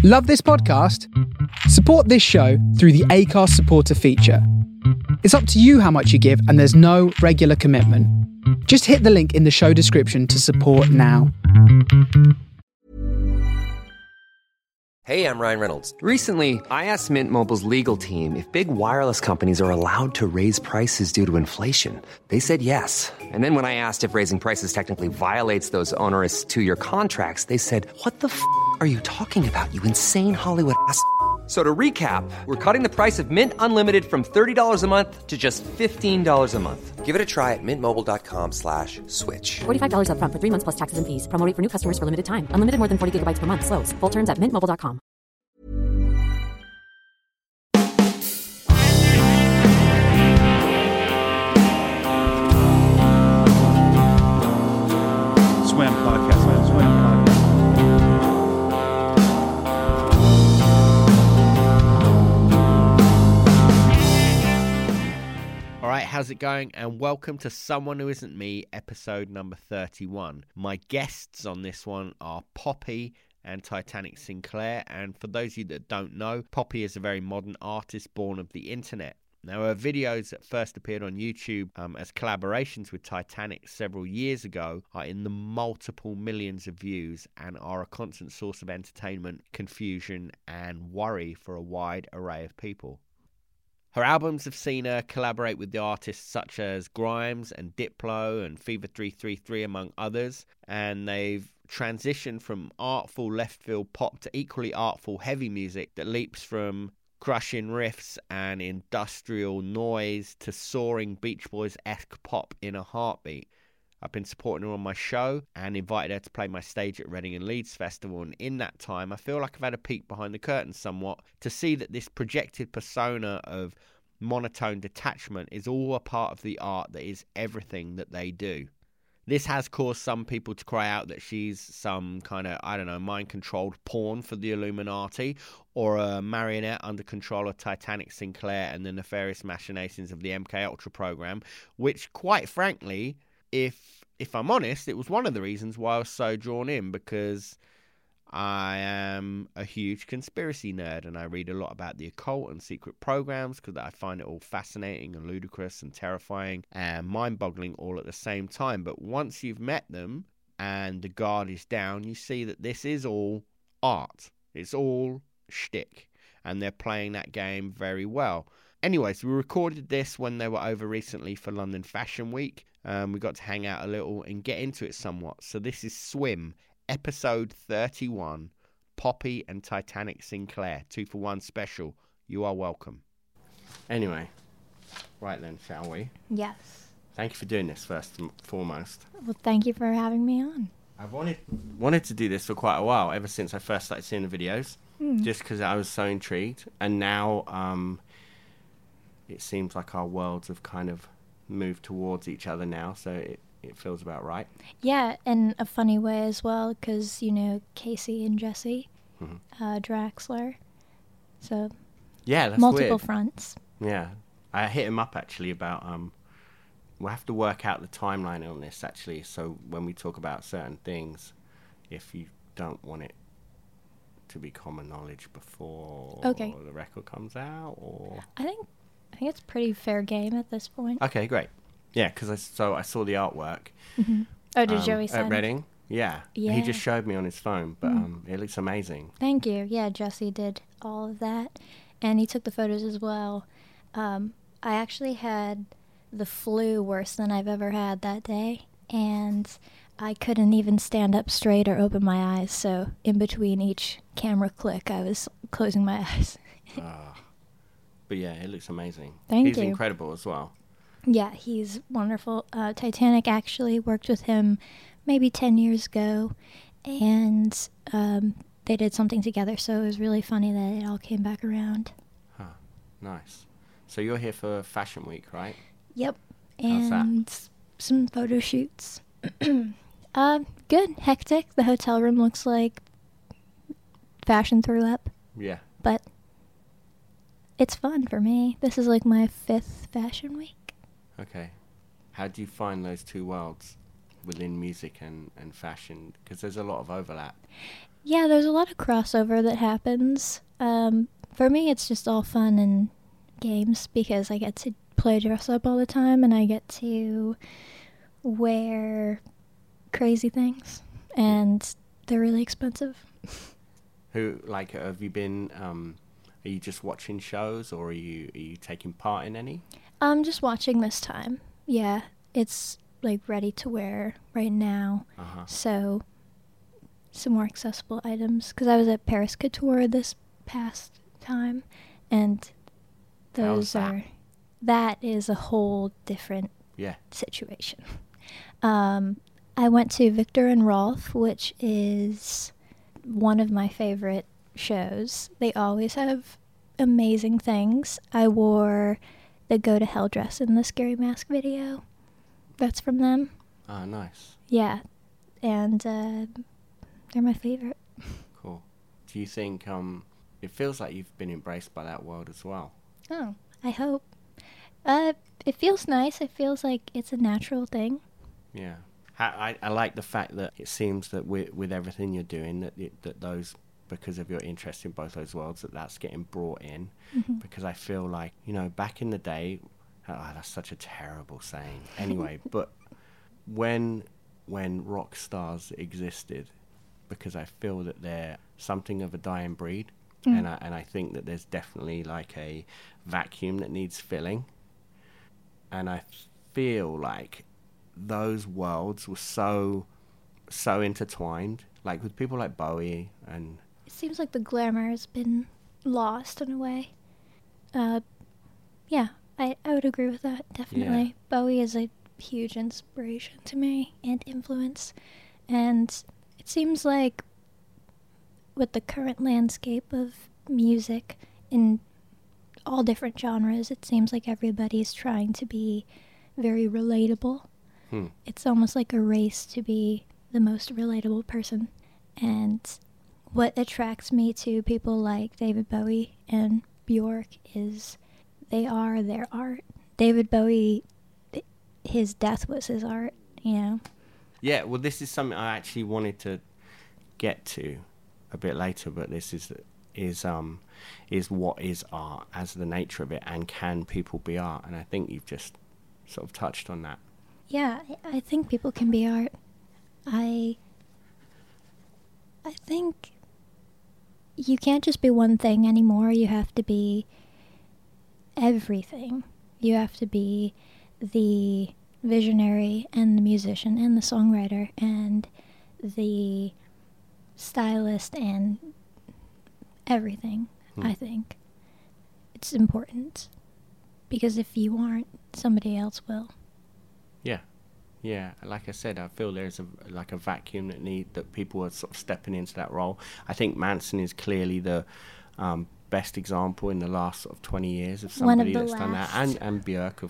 Love this podcast? Support this show through the Acast supporter feature. It's up to you how much you give, and there's no regular commitment. Just hit the link in the show description to support now. Hey, I'm Ryan Reynolds. Recently, I asked Mint Mobile's legal team if big wireless companies are allowed to raise prices due to inflation. They said yes. And then when I asked if raising prices technically violates those onerous two-year contracts, they said, "What the f*** are you talking about, you insane Hollywood ass?" So to recap, we're cutting the price of Mint Unlimited from $30 a month to just $15 a month. Give it a try at mintmobile.com/switch. $45 up front for 3 months plus taxes and fees. Promo rate for new customers for limited time. Unlimited more than 40 gigabytes per month. Slows full terms at mintmobile.com. Swim podcast, man. Swim podcast. All right, how's it going? And welcome to Someone Who Isn't Me, episode number 31. My guests on this one are Poppy and Titanic Sinclair. And for those of you that don't know, Poppy is a very modern artist born of the internet. Now, her videos that first appeared on YouTube as collaborations with Titanic several years ago are in the multiple millions of views and are a constant source of entertainment, confusion, and worry for a wide array of people. Her albums have seen her collaborate with the artists such as Grimes and Diplo and Fever 333, among others, and they've transitioned from artful left-field pop to equally artful heavy music that leaps from crushing riffs and industrial noise to soaring Beach Boys-esque pop in a heartbeat. I've been supporting her on my show and invited her to play my stage at Reading and Leeds Festival, and in that time I feel like I've had a peek behind the curtain somewhat to see that this projected persona of monotone detachment is all a part of the art that is everything that they do. This has caused some people to cry out that she's some kind of, mind-controlled pawn for the Illuminati, or a marionette under control of Titanic Sinclair and the nefarious machinations of the MKUltra program, which, quite frankly, if I'm honest, it was one of the reasons why I was so drawn in, because I am a huge conspiracy nerd and I read a lot about the occult and secret programs because I find it all fascinating and ludicrous and terrifying and mind-boggling all at the same time. But once you've met them and the guard is down, you see that this is all art. It's all shtick, and they're playing that game very well. Anyways, we recorded this when they were over recently for London Fashion Week. We got to hang out a little and get into it somewhat. So this is Swim, episode 31, Poppy and Titanic Sinclair, 2-for-1 special. You are welcome. Anyway, right then, shall we? Yes. Thank you for doing this first and foremost. Well, thank you for having me on. I've wanted to do this for quite a while, ever since I first started seeing the videos, just because I was so intrigued. And now it seems like our worlds have kind of moved towards each other now, so it feels about right. Yeah, in a funny way as well, because, Casey and Jesse, Draxler. So, yeah, that's multiple weird. Fronts. Yeah. I hit him up, actually, about, we'll have to work out the timeline on this, actually, so when we talk about certain things, if you don't want it to be common knowledge before the record comes out, or... I think it's pretty fair game at this point. Okay, great. Yeah, because I saw the artwork. Mm-hmm. Oh, did Joey sign at Reading? Yeah. He just showed me on his phone, but it looks amazing. Thank you. Yeah, Jesse did all of that, and he took the photos as well. I actually had the flu worse than I've ever had that day, and I couldn't even stand up straight or open my eyes, so in between each camera click, I was closing my eyes. But yeah, it looks amazing. Thank you. He's incredible as well. Yeah, he's wonderful. Titanic actually worked with him maybe 10 years ago, and they did something together, so it was really funny that it all came back around. Huh, nice. So you're here for Fashion Week, right? Yep. How's and that? Some photo shoots. Good. Hectic. The hotel room looks like fashion threw up. Yeah. But it's fun for me. This is like my 5th Fashion Week. Okay. How do you find those two worlds within music and fashion? Because there's a lot of overlap. Yeah, there's a lot of crossover that happens. For me, it's just all fun and games because I get to play dress up all the time and I get to wear crazy things, and they're really expensive. Have you been, are you just watching shows, or are you taking part in any? I'm just watching this time. Yeah, it's like ready to wear right now. So some more accessible items, because I was at Paris Couture this past time, and those that is a whole different situation. I went to Victor and Rolf, which is one of my favorite shows. They always have amazing things. I wore the Go to Hell dress in the Scary Mask video. That's from them. Ah, nice. Yeah, and they're my favorite. Cool. Do you think it feels like you've been embraced by that world as well? Oh, I hope. It feels nice. It feels like it's a natural thing. Yeah. I like the fact that it seems that with everything you're doing, that those, because of your interest in both those worlds, that's getting brought in. Mm-hmm. Because I feel like, back in the day, that's such a terrible saying. Anyway, but when rock stars existed, because I feel that they're something of a dying breed, and I think that there's definitely like a vacuum that needs filling, and I feel like those worlds were so intertwined, like with people like Bowie, and it seems like the glamour has been lost in a way. Yeah, I would agree with that, definitely. Yeah. Bowie is a huge inspiration to me and influence, and it seems like with the current landscape of music in all different genres, it seems like everybody's trying to be very relatable. It's almost like a race to be the most relatable person. And what attracts me to people like David Bowie and Bjork is they are their art. David Bowie, his death was his art, Yeah, well, this is something I actually wanted to get to a bit later, but this is what is art as the nature of it, and can people be art? And I think you've just sort of touched on that. Yeah, I think people can be art. I think you can't just be one thing anymore. You have to be everything. You have to be the visionary and the musician and the songwriter and the stylist and everything. I think it's important, because if you aren't, somebody else will. Yeah, like I said, I feel there's a vacuum that people are sort of stepping into that role. I think Manson is clearly the best example in the last sort of 20 years of somebody that's done that, and Björk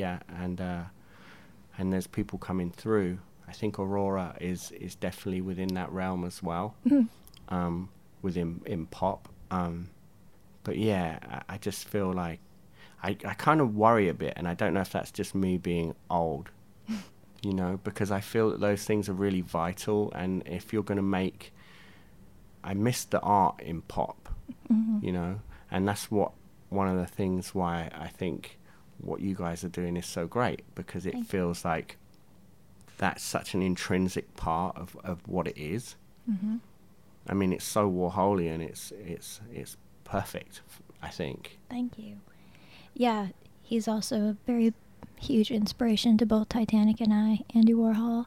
and there's people coming through. I think Aurora is definitely within that realm as well, within in pop. But yeah, I just feel like I kind of worry a bit, and I don't know if that's just me being old. Because I feel that those things are really vital, and if you're going to make... I miss the art in pop, and that's one of the things why I think what you guys are doing is so great, because it feels like that's such an intrinsic part of what it is. Mm-hmm. I mean, it's so Warholian, it's perfect, I think. Thank you. Yeah, he's also a very huge inspiration to both Titanic and Andy Warhol.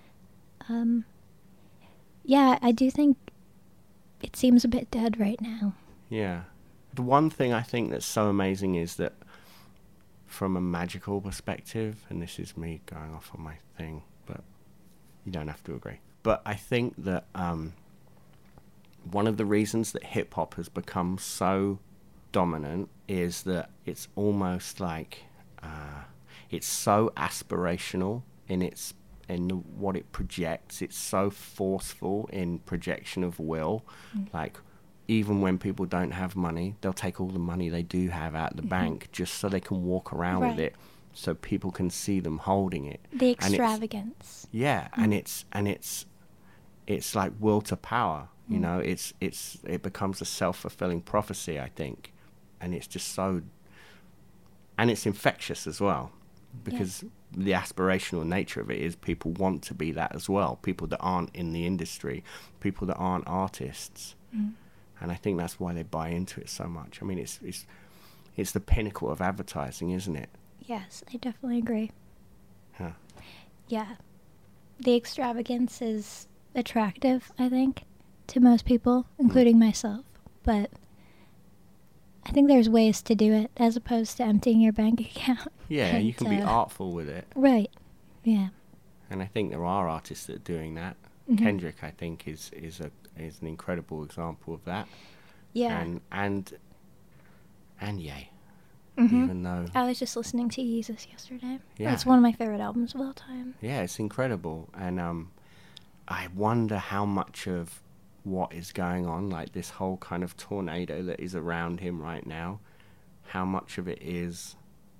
Yeah, I do think it seems a bit dead right now. Yeah. The one thing I think that's so amazing is that from a magical perspective, and this is me going off on my thing, but you don't have to agree. But I think that one of the reasons that hip-hop has become so dominant is that it's almost like... it's so aspirational in what it projects. It's so forceful in projection of will. Like, even when people don't have money, they'll take all the money they do have out of the bank just so they can walk around with it, so people can see them holding it. The extravagance. And it's like will to power. You know, it becomes a self-fulfilling prophecy, I think, and it's just so, and it's infectious as well, because the aspirational nature of it is people want to be that as well. People that aren't in the industry, people that aren't artists, and I think that's why they buy into it so much. I mean, it's the pinnacle of advertising, isn't it? Yes, I definitely agree. Huh. Yeah. The extravagance is attractive, I think, to most people, including myself. But I think there's ways to do it as opposed to emptying your bank account. Yeah, you can be artful with it. Right. Yeah. And I think there are artists that are doing that. Kendrick, I think, is an incredible example of that. Yeah. And Ye. Even though I was just listening to Yeezus yesterday. Yeah. It's one of my favorite albums of all time. yeah, it's incredible. And I wonder how much of what is going on, like this whole kind of tornado that is around him right now, how much of it is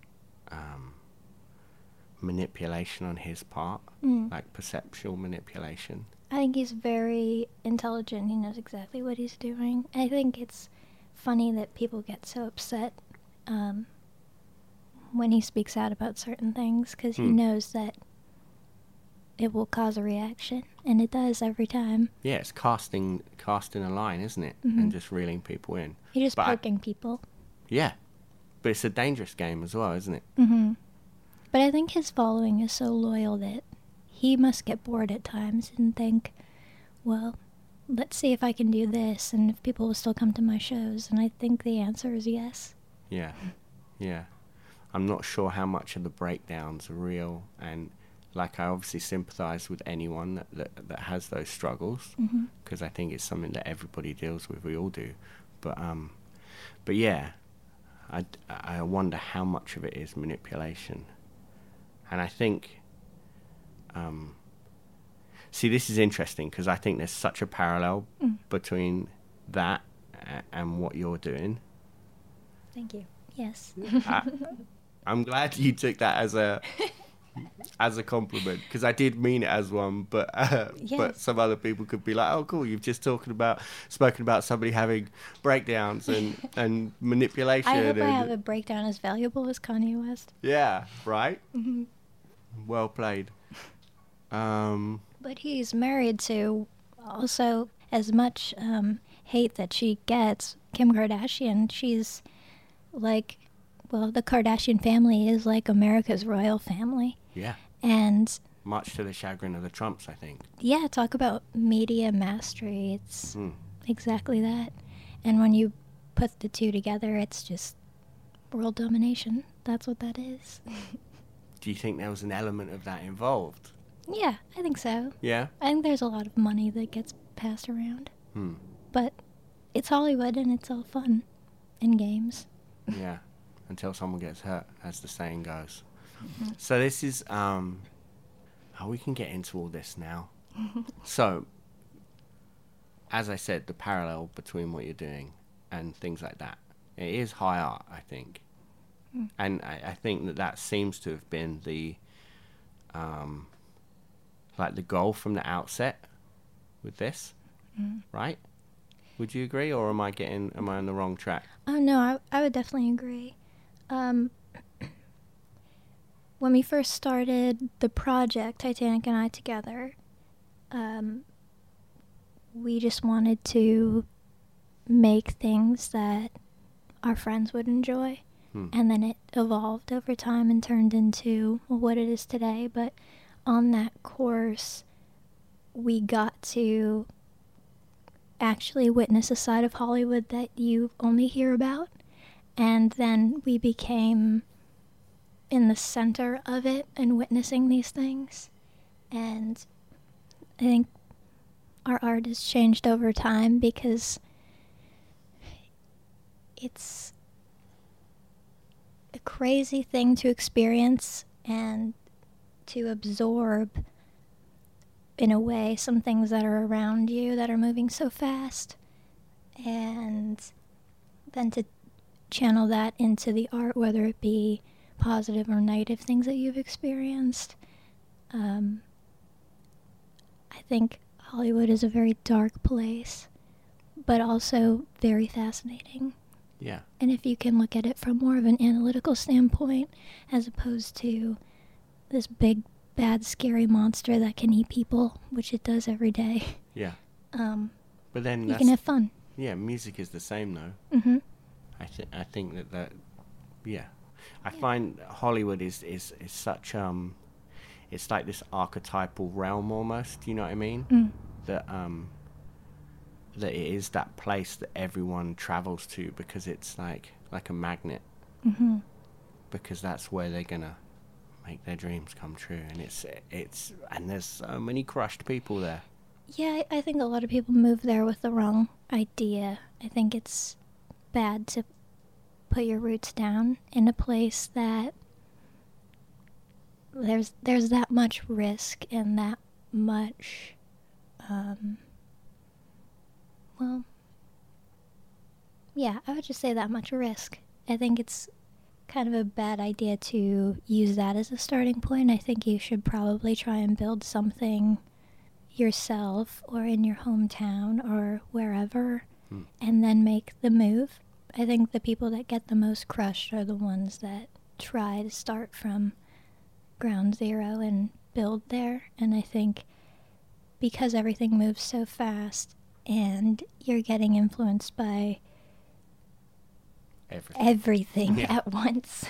manipulation on his part, like perceptual manipulation. I think he's very intelligent. He knows exactly what he's doing. I think it's funny that people get so upset when he speaks out about certain things, because he knows that it will cause a reaction, and it does every time. Yeah, it's casting a line, isn't it? And just reeling people in. He's just But poking people. Yeah, but it's a dangerous game as well, isn't it? But I think his following is so loyal that he must get bored at times and think, well, let's see if I can do this and if people will still come to my shows. And I think the answer is yes. Yeah, yeah. I'm not sure how much of the breakdowns are real, and like I obviously sympathise with anyone that has those struggles, because I think it's something that everybody deals with. We all do, but yeah, I wonder how much of it is manipulation, and I think, see, this is interesting because I think there's such a parallel between that and what you're doing. Thank you. Yes. I'm glad you took that as a compliment, because I did mean it as one, but some other people could be like, oh cool, you've just spoken about somebody having breakdowns and manipulation. I hope I have a breakdown as valuable as Kanye West. Yeah, right? Well played. But he's married to, also, as much hate that she gets, Kim Kardashian. She's like, well, the Kardashian family is like America's royal family. Yeah. And much to the chagrin of the Trumps, I think. Yeah, talk about media mastery. It's exactly that. And when you put the two together, it's just world domination. That's what that is. Do you think there was an element of that involved? Yeah, I think so. Yeah? I think there's a lot of money that gets passed around. But it's Hollywood and it's all fun and games. Yeah, until someone gets hurt, as the saying goes. So this is, we can get into all this now. So, as I said, the parallel between what you're doing and things like that, it is high art, I think. And I think that seems to have been the, like the goal from the outset with this, right? Would you agree, or am I on the wrong track? Oh, no, I would definitely agree. When we first started the project, Titanic and I together, we just wanted to make things that our friends would enjoy. And then it evolved over time and turned into what it is today. But on that course, we got to actually witness a side of Hollywood that you only hear about. And then we became in the center of it and witnessing these things. And I think our art has changed over time because it's a crazy thing to experience and to absorb, in a way, some things that are around you that are moving so fast, and then to channel that into the art, whether it be positive or negative things that you've experienced. I think Hollywood is a very dark place, but also very fascinating. Yeah. And if you can look at it from more of an analytical standpoint, as opposed to this big, bad, scary monster that can eat people, which it does every day, Yeah. But then you can have fun. Yeah, music is the same though. Mm-hmm. I think that yeah. I find Hollywood is such it's like this archetypal realm almost, you know what I mean? That that it is that place that everyone travels to because it's like a magnet. Mm-hmm. Because that's where they're gonna make their dreams come true, and it's and there's so many crushed people there. Yeah, I think a lot of people move there with the wrong idea. I think it's bad to put your roots down in a place that there's that much risk and that much, well, yeah, I would just say that much risk. I think it's kind of a bad idea to use that as a starting point. I think you should probably try and build something yourself or in your hometown or wherever and then make the move. I think the people that get the most crushed are the ones that try to start from ground zero and build there. And I think because everything moves so fast and you're getting influenced by everything at once,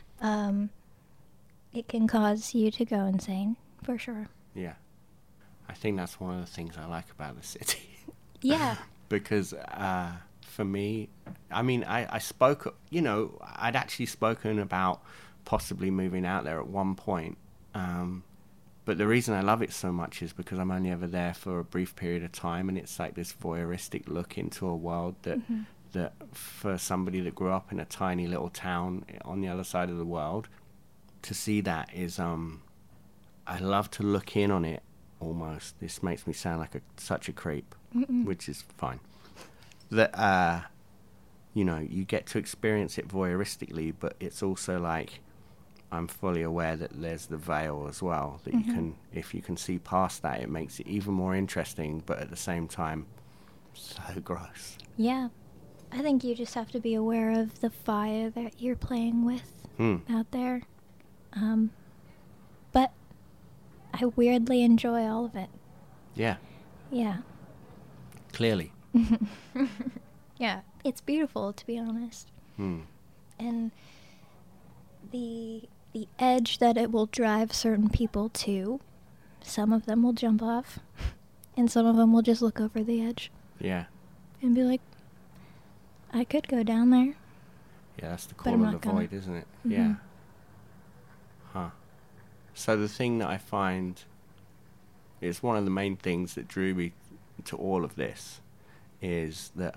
it can cause you to go insane, for sure. Yeah. I think that's one of the things I like about the city. Yeah. Because for me, I mean, I spoke, I'd actually spoken about possibly moving out there at one point. But the reason I love it so much is because I'm only ever there for a brief period of time, and it's like this voyeuristic look into a world that that for somebody that grew up in a tiny little town on the other side of the world, to see that is, I love to look in on it almost. This makes me sound like such a creep, which is fine. That, you get to experience it voyeuristically, but it's also like, I'm fully aware that there's the veil as well, that you can, if you can see past that, it makes it even more interesting, but at the same time, so gross. Yeah. I think you just have to be aware of the fire that you're playing with out there. But I weirdly enjoy all of it. Yeah. Yeah. Clearly. Yeah. It's beautiful, to be honest. And the edge that it will drive certain people to, some of them will jump off, and some of them will just look over the edge. Yeah. And be like, I could go down there. Yeah, that's the But call I'm of not the gonna. void, isn't it? Yeah. Huh. So the thing that I find is one of the main things that drew me to all of this is that,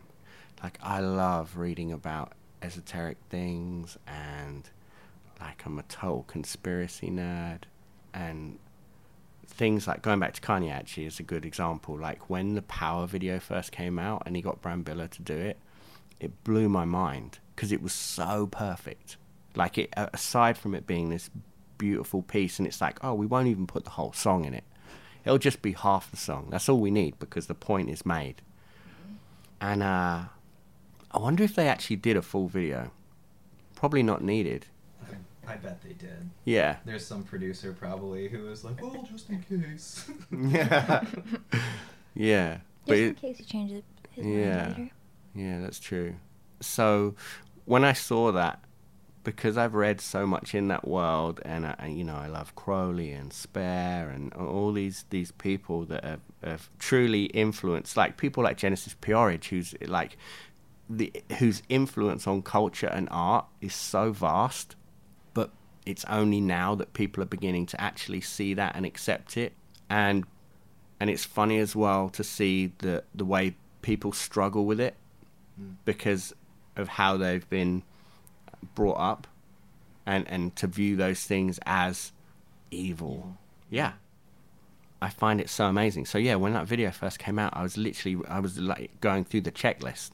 I love reading about esoteric things, and I'm a total conspiracy nerd, and things like going back to Kanye actually is a good example. Like when the Power video first came out and he got Brambilla to do it, it blew my mind because it was so perfect. Like it, aside from it being this beautiful piece, and it's like, oh, we won't even put the whole song in it. It'll just be half the song. That's all we need because the point is made. And I wonder if they actually did a full video. Probably not needed. I bet they did. Yeah. There's some producer probably who was like, oh, just in case. Yeah. Yeah. Just in case he changes his mind later. Yeah, that's true. So when I saw that, because I've read so much in that world, and I love Crowley and Spare and all these people that have truly influenced, like people like Genesis P-Orridge, who's like whose influence on culture and art is so vast, but it's only now that people are beginning to actually see that and accept it. And it's funny as well to see the way people struggle with it because of how they've been brought up, and to view those things as evil. Yeah. I find it so amazing. So yeah, when that video first came out, I was like going through the checklist,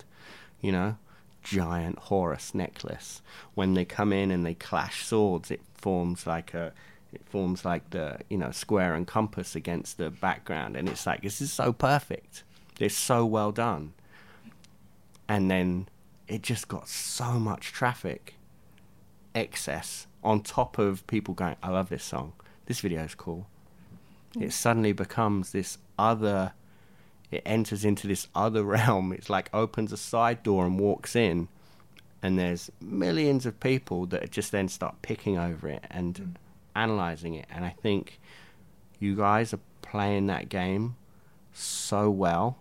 giant Horus necklace. When they come in and they clash swords, it forms like the square and compass against the background, and it's like, this is so perfect. It's so well done. and then it just got so much traffic excess on top of people going, I love this song, this video is cool. It suddenly becomes this other, it enters into this other realm. It's like opens a side door and walks in, and there's millions of people that just then start picking over it and analyzing it. And I think you guys are playing that game so well,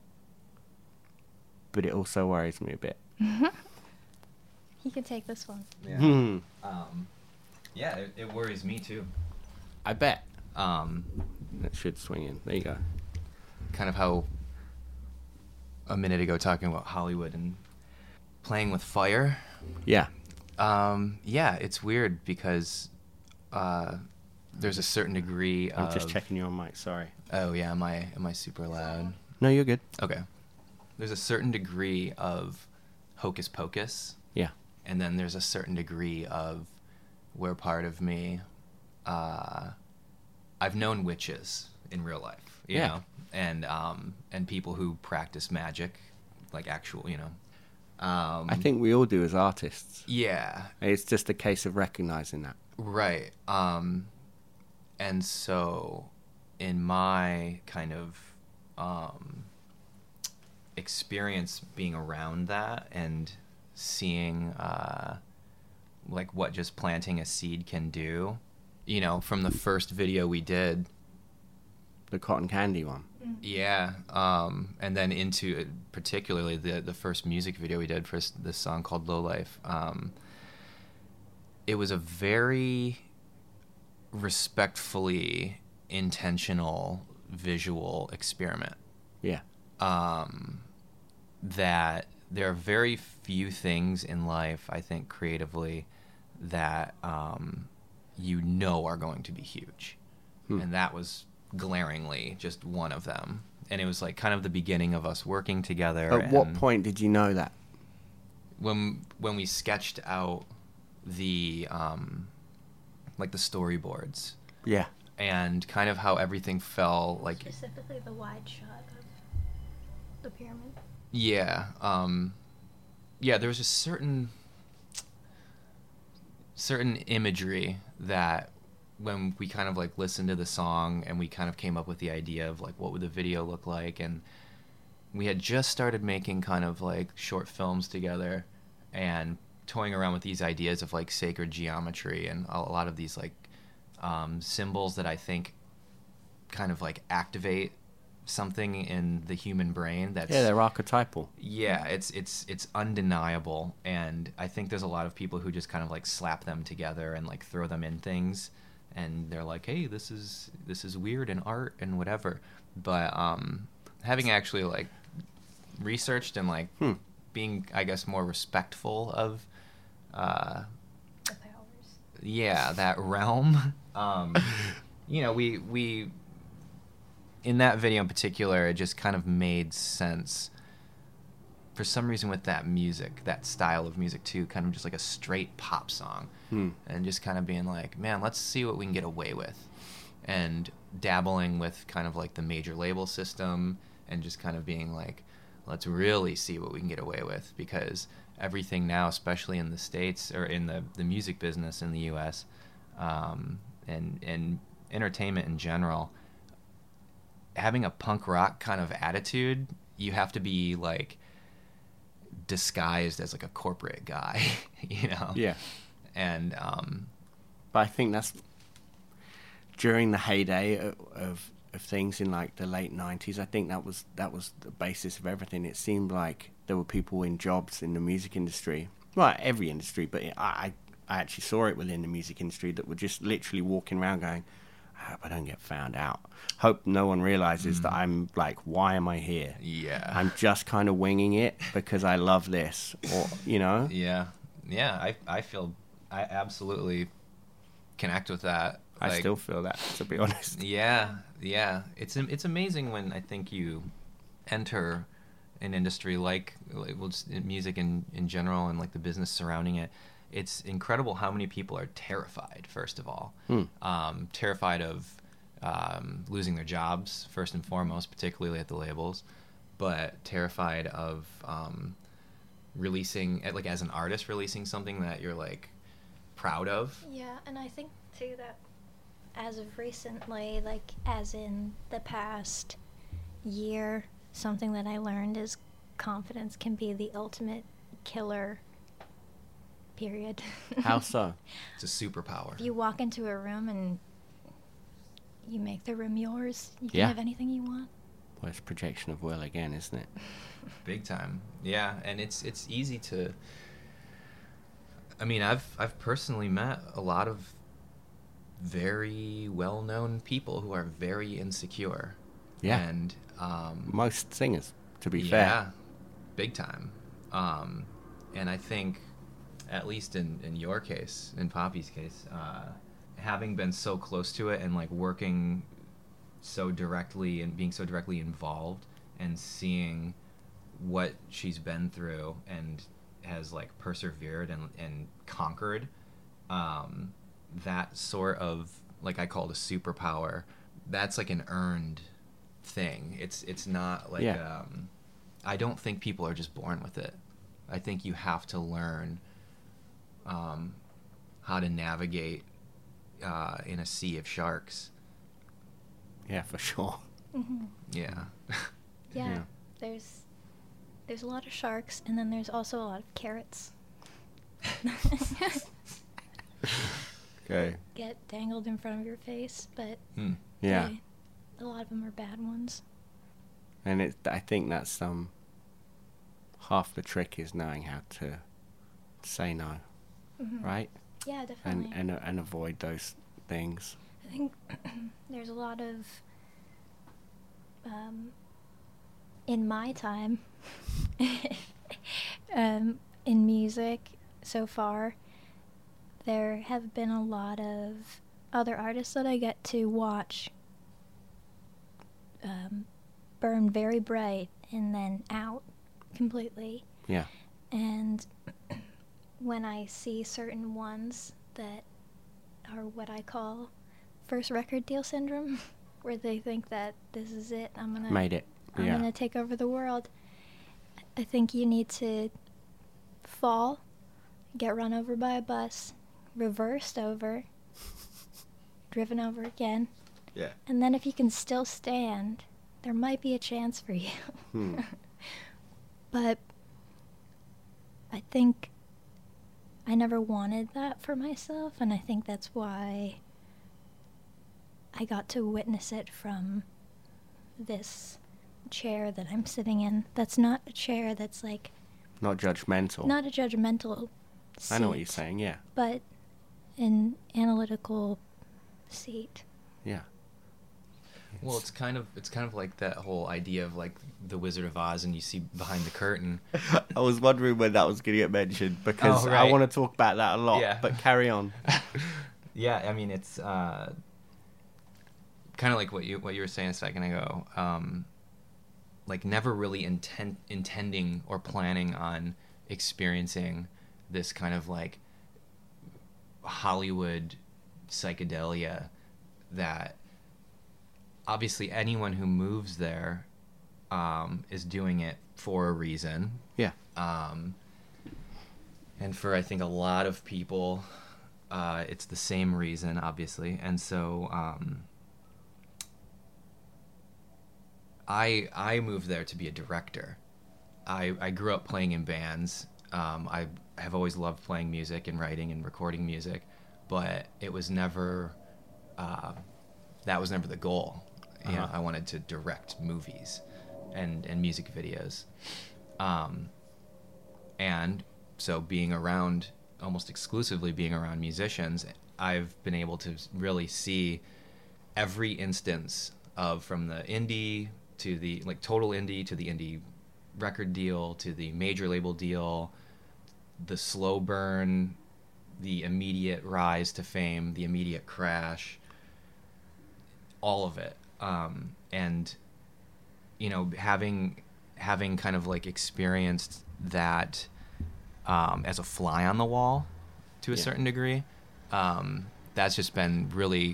but it also worries me a bit. He can take this one. Yeah. Yeah, it worries me too. I bet. That should swing in. There you go. Kind of how a minute ago talking about Hollywood and playing with fire. Yeah. Yeah, it's weird because there's a certain degree of... I'm just checking your mic, sorry. Oh, yeah, am I super loud? No, you're good. Okay. There's a certain degree of hocus pocus. Yeah. And then there's a certain degree of where part of me... I've known witches in real life, you know, and people who practice magic, like actual, you know. I think we all do as artists. Yeah. It's just a case of recognizing that. Right. And so in my kind of experience being around that and seeing like what just planting a seed can do, you know, from the first video we did, The cotton candy one. yeah, and then into particularly the first music video we did for this song called Low Life, it was a very respectfully intentional visual experiment. Yeah. That there are very few things in life, I think, creatively, that you know are going to be huge. And that was glaringly just one of them. And it was like kind of the beginning of us working together. At what point did you know that? When we sketched out the like the storyboards. Yeah. And kind of how everything fell, like... Specifically the wide shot of the pyramid. Yeah. Yeah, there was a certain imagery that when we kind of like listened to the song and we kind of came up with the idea of like what would the video look like, and we had just started making kind of like short films together and toying around with these ideas of like sacred geometry and a lot of these like symbols that I think kind of like activate something in the human brain that's... Yeah, they're archetypal. Yeah, it's undeniable, and I think there's a lot of people who just kind of like slap them together and like throw them in things, and they're like, hey, this is weird in art and whatever. But having actually like researched and like being, I guess, more respectful of The powers. yeah, that realm, you know, we in that video in particular, it just kind of made sense for some reason with that music, that style of music too, kind of just like a straight pop song, and just kind of being like, man, let's see what we can get away with, and dabbling with kind of like the major label system, and just kind of being like, let's really see what we can get away with, because everything now, especially in the States or in the music business in the US, and entertainment in general, having a punk rock kind of attitude, you have to be like disguised as like a corporate guy, you know? Yeah. And but I think that's during the heyday of things in like the late 90s. I think that was the basis of everything. It seemed like there were people in jobs in the music industry, well, every industry, but I actually saw it within the music industry, that were just literally walking around going, I hope I don't get found out. Hope no one realizes that I'm like, why am I here? yeah, I'm just kind of winging it because I love this, or, you know? yeah. I feel I absolutely connect with that. I Like, still feel that, to be honest. Yeah. It's amazing when I think you enter an industry like well, just music in general, and like the business surrounding it. It's incredible how many people are terrified, first of all. Terrified of losing their jobs, first and foremost, particularly at the labels, but terrified of releasing, like as an artist, releasing something that you're like proud of. Yeah, and I think too that as of recently, like as in the past year, something that I learned is confidence can be the ultimate killer, period. How so? It's a superpower. If you walk into a room and you make the room yours, you can Yeah. have anything you want. Well, it's projection of will again, isn't it? Big time. Yeah, and it's easy to, I mean, I've personally met a lot of very well-known people who are very insecure. Yeah. And Most singers, to be yeah, fair. big time. And I think, at least in your case, in Poppy's case, having been so close to it and like working so directly and being so directly involved and seeing what she's been through and has like persevered and conquered, that sort of, like I call it a superpower, that's like an earned thing. It's not like Yeah. I don't think people are just born with it. I think you have to learn how to navigate in a sea of sharks. Yeah, for sure. Yeah. Yeah, there's a lot of sharks, and then there's also a lot of carrots. Okay. Get dangled in front of your face, but Yeah. a lot of them are bad ones. And I think that's half the trick is knowing how to say no, right? Yeah, definitely. And avoid those things. I think there's a lot of, in my time, in music so far, there have been a lot of other artists that I get to watch burn very bright and then out completely. Yeah. And when I see certain ones that are what I call first record deal syndrome, where they think that this is it, I'm gonna take over the world, I think you need to fall, get run over by a bus, reversed over, driven over again, Yeah. and then if you can still stand, there might be a chance for you. But I think I never wanted that for myself, and I think that's why I got to witness it from this chair that I'm sitting in. That's not a chair that's like... Not judgmental. Not a judgmental seat. I know what you're saying, yeah. But an analytical seat. Yeah. Well, it's kind of like that whole idea of like the Wizard of Oz, and you see behind the curtain. I was wondering when that was going to get mentioned, because Oh, right. I want to talk about that a lot, Yeah. but carry on. Yeah, I mean, it's kind of like what you were saying a second ago. Like never really intending or planning on experiencing this kind of like Hollywood psychedelia that obviously anyone who moves there is doing it for a reason. Yeah. And for, I think, a lot of people, it's the same reason, obviously. And so I moved there to be a director. I grew up playing in bands. I have always loved playing music and writing and recording music, but it was never, that was never the goal. You know, I wanted to direct movies and music videos. And so almost exclusively being around musicians, I've been able to really see every instance of, from the indie to the like total indie to the indie record deal to the major label deal, the slow burn, the immediate rise to fame, the immediate crash, all of it. And you know, having kind of like experienced that as a fly on the wall to a certain degree, that's just been really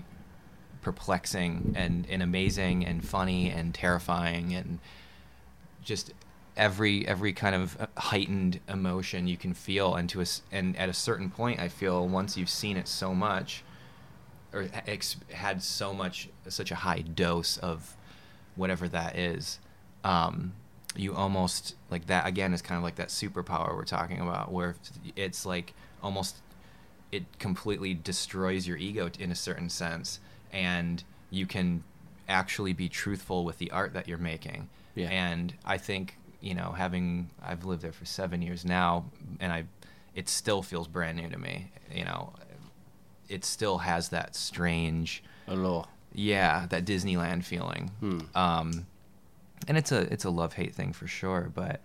perplexing and amazing and funny and terrifying, and just every kind of heightened emotion you can feel, and at a certain point, I feel once you've seen it so much, or had such a high dose of whatever that is, you almost, like, that again is kind of like that superpower we're talking about, where it's like almost it completely destroys your ego in a certain sense, and you can actually be truthful with the art that you're making. Yeah. And I think, I've lived there for 7 years now, and it still feels brand new to me. It still has that strange allure. Yeah, that Disneyland feeling. And it's a love-hate thing for sure, but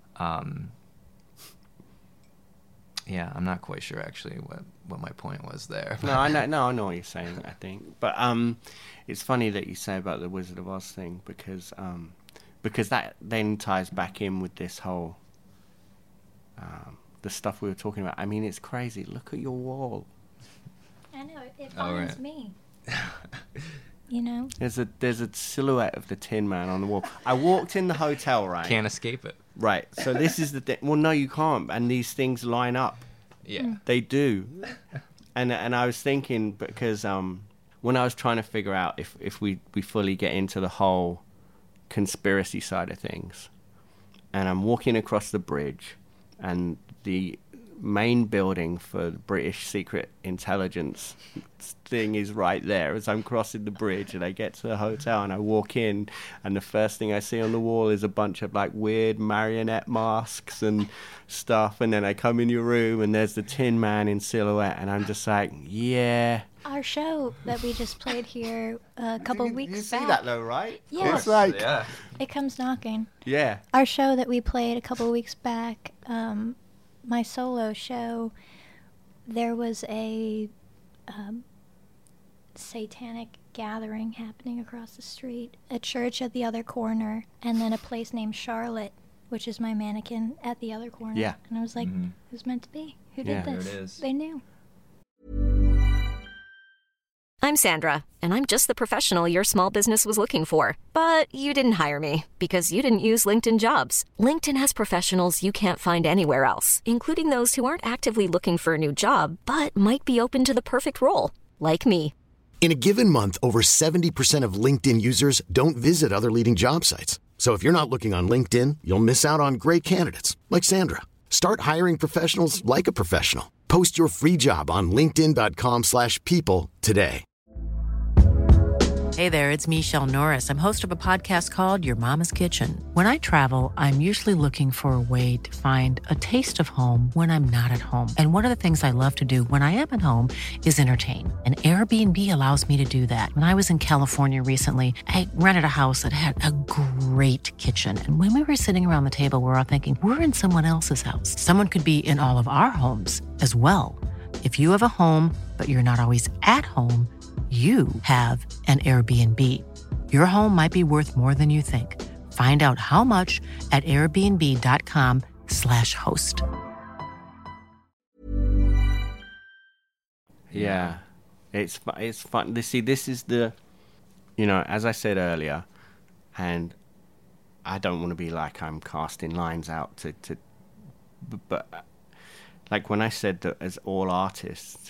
yeah, I'm not quite sure actually what my point was there. No, I know what you're saying, I think. But it's funny that you say about the Wizard of Oz thing, because that then ties back in with this whole the stuff we were talking about. I mean, it's crazy. Look at your wall. I know, it finds me. There's a silhouette of the Tin Man on the wall. I walked in the hotel, right? Can't escape it. Right. So this is the thing. Well, no, you can't. And these things line up. Yeah. They do. And I was thinking, because when I was trying to figure out if we fully get into the whole conspiracy side of things, and I'm walking across the bridge, and the main building for the British Secret Intelligence thing is right there as I'm crossing the bridge, and I get to the hotel and I walk in, and the first thing I see on the wall is a bunch of like weird marionette masks and stuff, and then I come in your room and there's the Tin Man in silhouette, and I'm just like, yeah. Our show that we just played here a couple weeks back. You see that though, right? Yeah. It's like, yeah. It comes knocking. Yeah. Our show that we played a couple weeks back, my solo show, there was a satanic gathering happening across the street, a church at the other corner, and then a place named Charlotte, which is my mannequin, at the other corner. Yeah. And I was like, it was meant to be. Who did There this? it is. They knew. I'm Sandra, and I'm just the professional your small business was looking for. But you didn't hire me because you didn't use LinkedIn Jobs. LinkedIn has professionals you can't find anywhere else, including those who aren't actively looking for a new job, but might be open to the perfect role, like me. In a given month, over 70% of LinkedIn users don't visit other leading job sites. So if you're not looking on LinkedIn, you'll miss out on great candidates like Sandra. Start hiring professionals like a professional. Post your free job on linkedin.com/people today. Hey there, it's Michelle Norris. I'm host of a podcast called Your Mama's Kitchen. When I travel, I'm usually looking for a way to find a taste of home when I'm not at home. And one of the things I love to do when I am at home is entertain. And Airbnb allows me to do that. When I was in California recently, I rented a house that had a great kitchen. And when we were sitting around the table, we were all thinking, we're in someone else's house. Someone could be in all of our homes as well. If you have a home, but you're not always at home, you have an Airbnb. Your home might be worth more than you think. Find out how much at airbnb.com/host. Yeah. It's fun. See, this is the, as I said earlier, and I don't want to be like I'm casting lines out but like when I said that as all artists,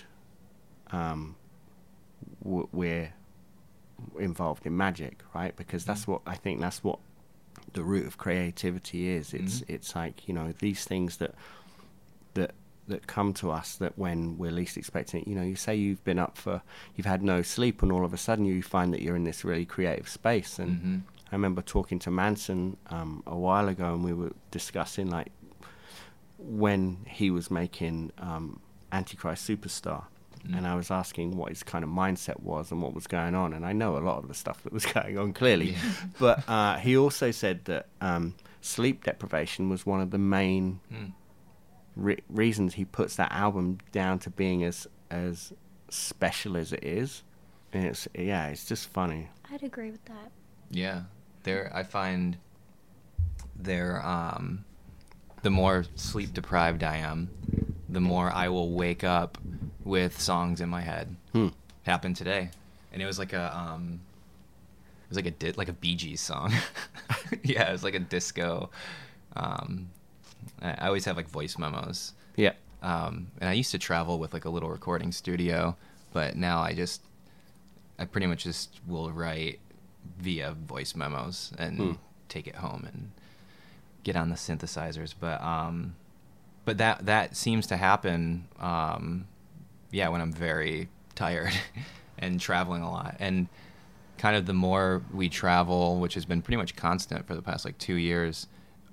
we're involved in magic, right? Because that's what the root of creativity is. It's like, these things that come to us that when we're least expecting it. You say you've had no sleep, and all of a sudden you find that you're in this really creative space. And I remember talking to Manson a while ago, and we were discussing like when he was making Antichrist Superstar. And I was asking what his kind of mindset was and what was going on. And I know a lot of the stuff that was going on, clearly. Yeah. But he also said that sleep deprivation was one of the main reasons he puts that album down to being as special as it is. And it's just funny. I'd agree with that. Yeah. I find the more sleep deprived I am, the more I will wake up with songs in my head. Happened today, and it was like a Bee Gees song. Yeah, it was like a disco I always have like voice memos. Yeah. And I used to travel with like a little recording studio, but now I pretty much just will write via voice memos and take it home and get on the synthesizers. But that seems to happen, when I'm very tired and traveling a lot. And kind of the more we travel, which has been pretty much constant for the past like 2 years,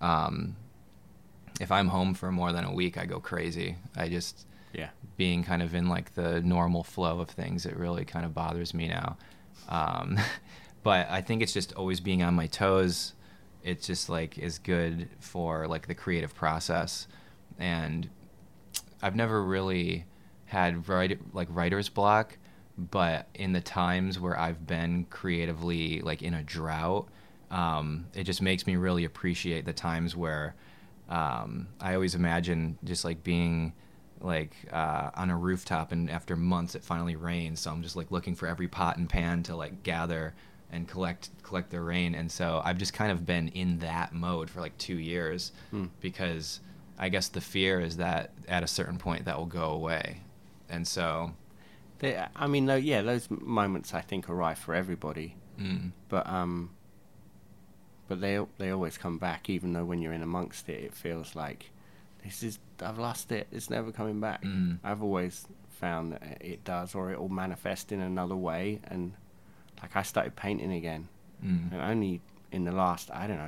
if I'm home for more than a week, I go crazy. Being kind of in like the normal flow of things, it really kind of bothers me now. But I think it's just always being on my toes. It's just like is good for like the creative process. And I've never really had writer's block, but in the times where I've been creatively like in a drought, it just makes me really appreciate the times where I always imagine just like being like on a rooftop, and after months it finally rains, so I'm just like looking for every pot and pan to like gather and collect the rain. And so I've just kind of been in that mode for like 2 years, because I guess the fear is that at a certain point that will go away. And so those moments I think are right for everybody. But they always come back, even though when you're in amongst it, it feels like I've lost it, it's never coming back. I've always found that it does, or it will manifest in another way. And like I started painting again, and only in the last,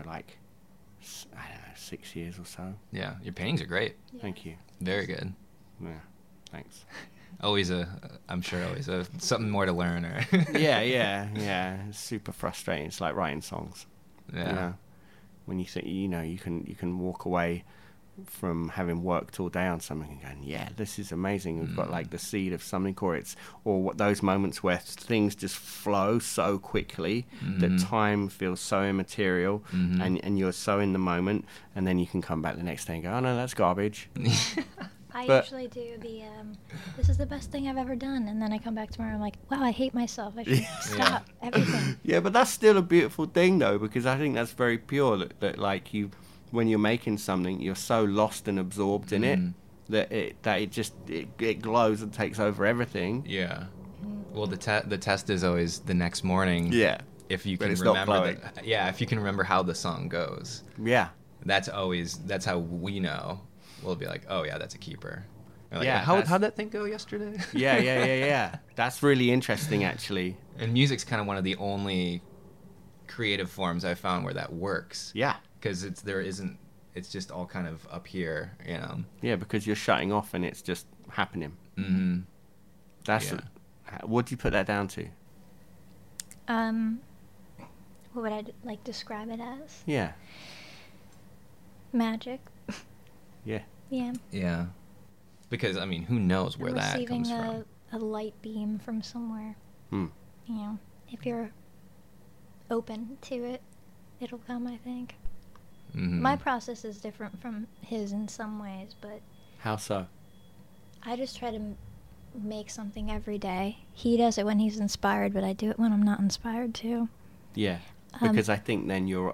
6 years or so. Yeah, your paintings are great. Yeah. Thank you. Very good. Yeah, thanks. I'm sure always something more to learn. Or yeah. It's super frustrating. It's like writing songs. Yeah. You know, when you think you can walk away from having worked all day on something and going, yeah, this is amazing. We've got like the seed of something, or what those moments where things just flow so quickly that time feels so immaterial, and you're so in the moment, and then you can come back the next day and go, oh no, that's garbage. I usually do this is the best thing I've ever done, and then I come back tomorrow and I'm like, wow, I hate myself. I should stop everything. Yeah, but that's still a beautiful thing though, because I think that's very pure, that like when you're making something, you're so lost and absorbed in it that it glows and takes over everything. Yeah. Well, the test is always the next morning. Yeah. If you can remember if you can remember how the song goes. Yeah. That's how we know. We'll be like, oh yeah, that's a keeper. Like, yeah. How'd that thing go yesterday? Yeah. That's really interesting, actually. And music's kind of one of the only creative forms I've found where that works. Yeah. Because it's just all kind of up here, you know. Yeah, because you're shutting off and it's just happening. What do you put that down to? What would I like describe it as? Yeah. Magic. Yeah. Yeah. Because I mean, who knows where that comes from? Receiving a light beam from somewhere. You know, if you're open to it, it'll come, I think. My process is different from his in some ways, but... How so? I just try to make something every day. He does it when he's inspired, but I do it when I'm not inspired too. Yeah, because I think then you're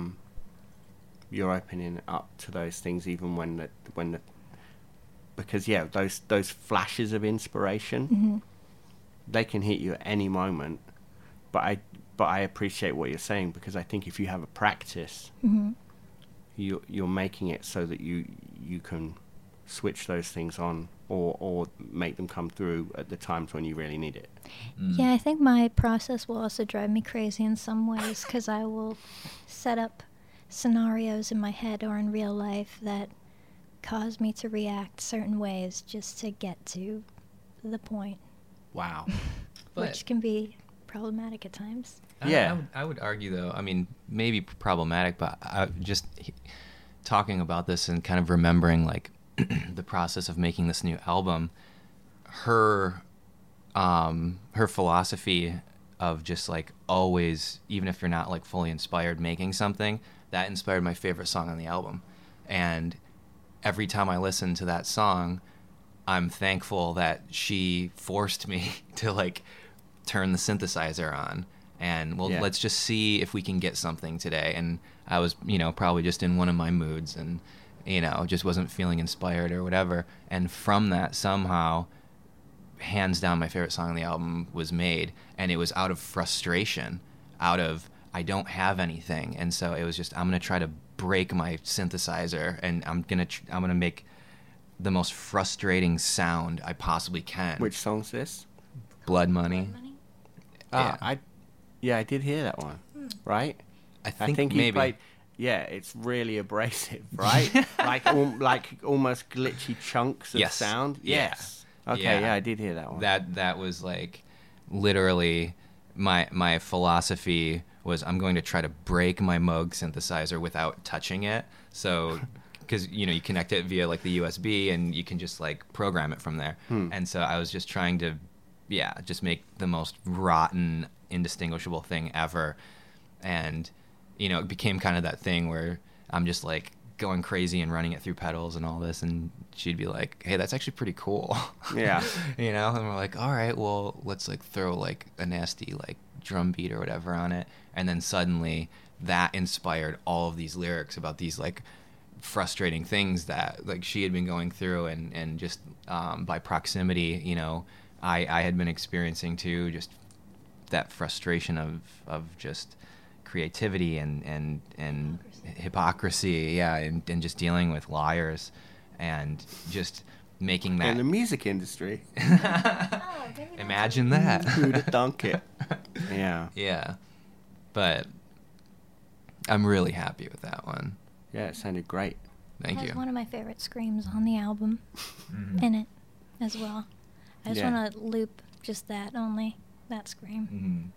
opening up to those things, even because those flashes of inspiration, they can hit you at any moment. But I appreciate what you're saying, because I think if you have a practice, you're making it so that you can switch those things on or make them come through at the times when you really need it. Yeah, I think my process will also drive me crazy in some ways, because I will set up scenarios in my head or in real life that cause me to react certain ways just to get to the point. Wow. Which can be problematic at times. I would argue, though, I mean, maybe problematic, but just talking about this and kind of remembering, like, the process of making this new album, her philosophy of just, like, always, even if you're not, like, fully inspired making something, that inspired my favorite song on the album. And every time I listen to that song, I'm thankful that she forced me to, like, turn the synthesizer on and Yeah. let's just see if we can get something today. And I was, probably just in one of my moods, and just wasn't feeling inspired or whatever. And from that, somehow, hands down, my favorite song on the album was made, and it was out of frustration, out of I don't have anything, and so it was just I'm gonna try to break my synthesizer, and I'm gonna make the most frustrating sound I possibly can. Which song's this? Blood Money. I did hear that one. Right? I think he maybe. played. Yeah, it's really abrasive, right? like almost glitchy chunks of Yes. sound. Yeah. Yes. Okay, yeah, I did hear that one. That was like literally my philosophy was I'm going to try to break my Moog synthesizer without touching it. So, because you connect it via like the USB and you can just like program it from there. And so I was just trying to, just make the most rotten, indistinguishable thing ever. And it became kind of that thing where I'm just like going crazy and running it through pedals and all this, and she'd be like, hey, that's actually pretty cool. Yeah. And we're like, all right, well, let's like throw like a nasty like drum beat or whatever on it. And then suddenly that inspired all of these lyrics about these like frustrating things that like she had been going through, and just by proximity, I had been experiencing too, just that frustration of just creativity and hypocrisy, and just dealing with liars, and just making that in the music industry. Imagine that. Who'd have thunk it? Yeah. Yeah. But I'm really happy with that one. Yeah, it sounded great. Thank It you. has one of my favorite screams on the album in it as well. I just want to loop just that scream.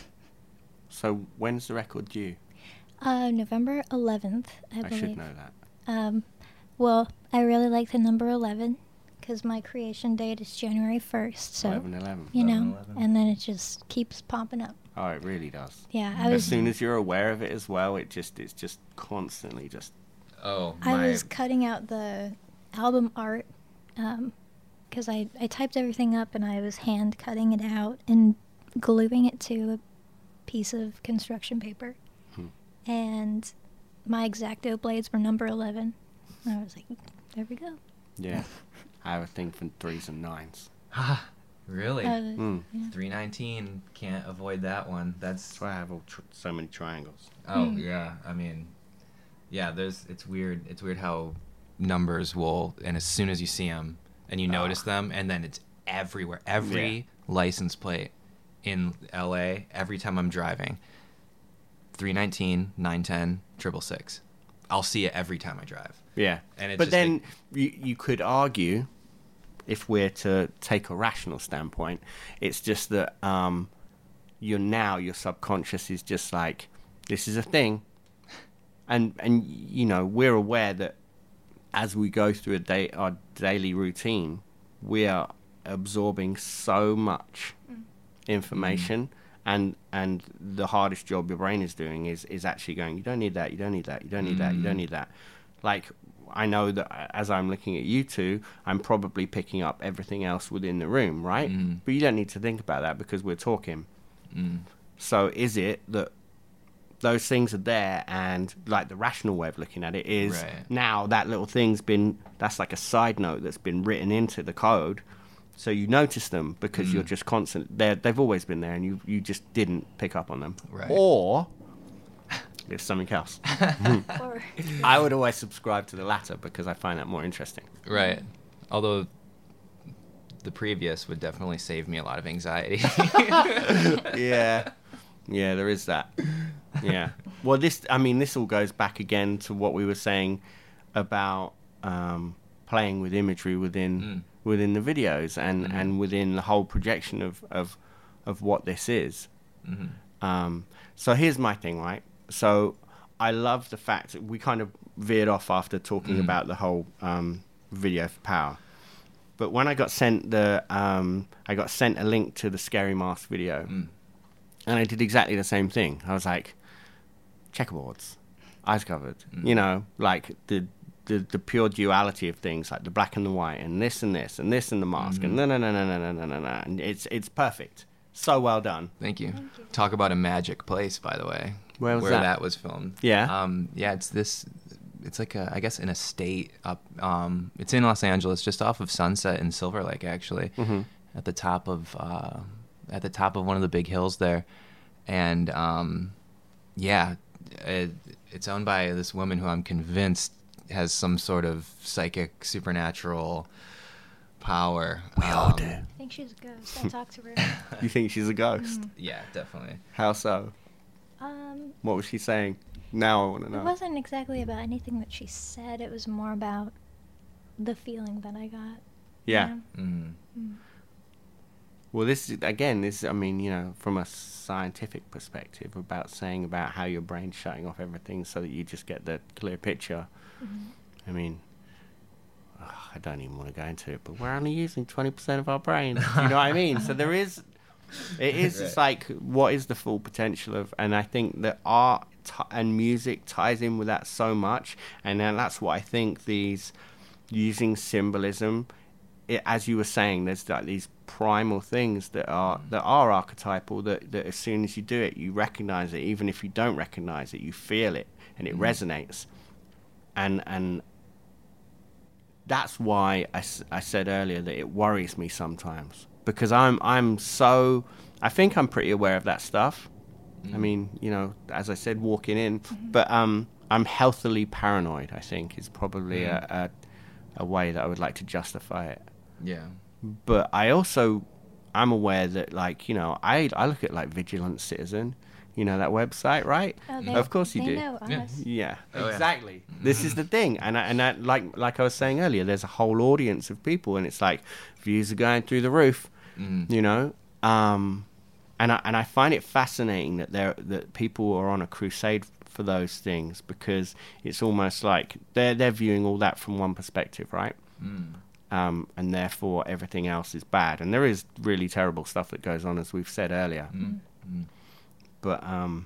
So when's the record due? November 11th, I believe. I should know that. Well, I really like the number 11 because my creation date is January 1st. So, 11/11. And then it just keeps popping up. Oh, it really does. Yeah, As soon as you're aware of it as well, it's just constantly just. Oh, I was cutting out the album art because I typed everything up and I was hand cutting it out and gluing it to a piece of construction paper. And my X-Acto blades were number 11. And I was like, there we go. Yeah. I have a thing for 3s and 9s. Really? Yeah. 319, can't avoid that one. That's why I have so many triangles. Oh, yeah. I mean, yeah, it's weird. It's weird how numbers will, and as soon as you see them and you notice them, and then it's everywhere. Every license plate in LA, every time I'm driving, 319, 910, 666. I'll see it every time I drive. Yeah. And it's but just then you could argue, if we're to take a rational standpoint, it's just that your subconscious is just like, this is a thing. And we're aware that as we go through our daily routine, we are absorbing so much information. And the hardest job your brain is doing is actually going, you don't need that, you don't need that, you don't need that, you don't need that. Like, I know that as I'm looking at you two, I'm probably picking up everything else within the room, right? But you don't need to think about that because we're talking. So is it that those things are there, and like the rational way of looking at it is now that little thing's that's like a side note that's been written into the code. So you notice them because you're just constant. They've always been there, and you just didn't pick up on them. Right. Or it's something else. I would always subscribe to the latter because I find that more interesting. Right. Although the previous would definitely save me a lot of anxiety. Yeah, there is that. Yeah. Well, this all goes back again to what we were saying about playing with imagery within the videos and within the whole projection of what this is. So here's my thing, right? So I love the fact that we kind of veered off after talking about the whole video for Power. But when I got sent a link to the Scary Mask video, and I did exactly the same thing. I was like, checkerboards, eyes covered, like the pure duality of things, like the black and the white, and this and this and this and the mask, and no, and it's perfect. So well done. Thank you. Talk about a magic place, by the way. Where was where that? that was filmed. Yeah. Yeah, it's like I guess an estate up. It's in Los Angeles, just off of Sunset and Silver Lake, actually, at the top of one of the big hills there, and yeah, it's owned by this woman who I'm convinced has some sort of psychic supernatural power. We all do. I think she's a ghost. I talked to her. You think she's a ghost? Yeah, definitely. How so? What was she saying? Now I want to know. It wasn't exactly about anything that she said. It was more about the feeling that I got. Yeah. You know? Well, this is, again, I mean, you know, from a scientific perspective, about saying about how your brain's shutting off everything so that you just get the clear picture. I mean, I don't even want to go into it, but we're only using 20% of our brain. You know what I mean? So it is just like, what is the full potential of, and I think that art and music ties in with that so much, and then that's what I think these, using symbolism, as you were saying, there's like these primal things that are archetypal, that as soon as you do it, you recognize it. Even if you don't recognize it, you feel it, and it resonates. And that's why I said earlier that it worries me sometimes, because I think I'm pretty aware of that stuff. I mean, you know, as I said, walking in, but I'm healthily paranoid, I think, is probably a way that I would like to justify it. Yeah. But I'm aware that, like, you know, I look at, like, Vigilant Citizen, you know, that website, right? Oh, of course you do. Know us. Yeah, Oh, yeah. exactly. This is the thing, and I like I was saying earlier, there's a whole audience of people, and it's like views are going through the roof, you know. And I find it fascinating that people are on a crusade for those things, because it's almost like they're viewing all that from one perspective, right? And therefore everything else is bad, and there is really terrible stuff that goes on, as we've said earlier. But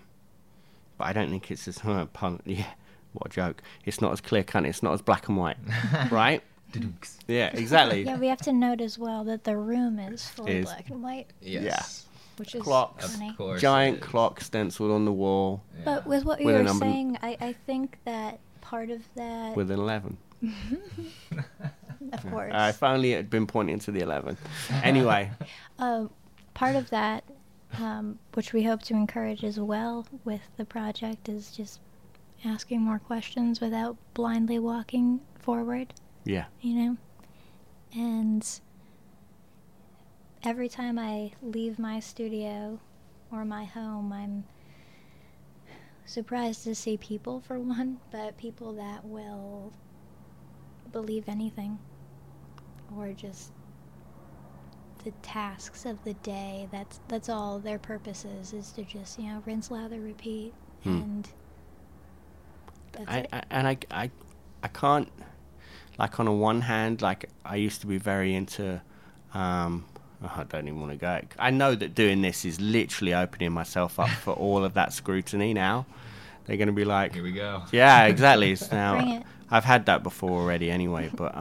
I don't think it's as punk. Yeah, what a joke! It's not as clear cut. It's not as black and white, right? Yeah, exactly. Yeah, we have to note as well that the room is fully black and white. Yes. Yeah. Which is Clocks, funny. Of course. giant it is. clock stenciled on the wall But with what you With a were number- saying, I think that part of that, with an 11. of course, I finally had been pointing to the 11. Anyway, part of that, which we hope to encourage as well with the project, is just asking more questions without blindly walking forward, yeah. you know? And every time I leave my studio or my home, I'm surprised to see people, for one, but people that will believe anything, or just the tasks of the day. That's all their purpose is to just, you know, rinse, lather, repeat, and that's it. I can't, like, on the one hand, like, I used to be very into I don't even want to go. I know that doing this is literally opening myself up for all of that scrutiny now. They're going to be like, Here we go. yeah, exactly. It's Bring now it. I've had that before already anyway, but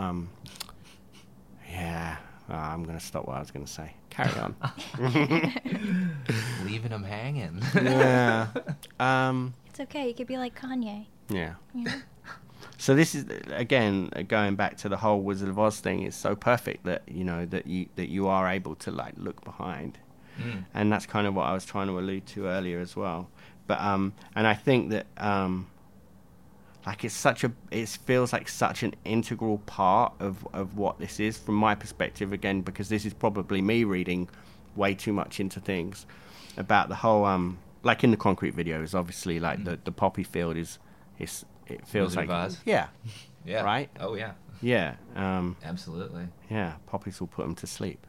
yeah, I'm going to stop what I was going to say. Carry on. Leaving them hanging. Yeah. It's okay. You could be like Kanye. Yeah. You know? So this is, again, going back to the whole Wizard of Oz thing. It's so perfect that, you know, that you are able to, like, look behind, and that's kind of what I was trying to allude to earlier as well. But and I think that like, it feels like such an integral part of what this is from my perspective, again, because this is probably me reading way too much into things about the whole like in the Concrete video is obviously like the poppy field is it feels Wizard like of Oz. yeah right Oh yeah. yeah Absolutely. yeah, poppies will put them to sleep.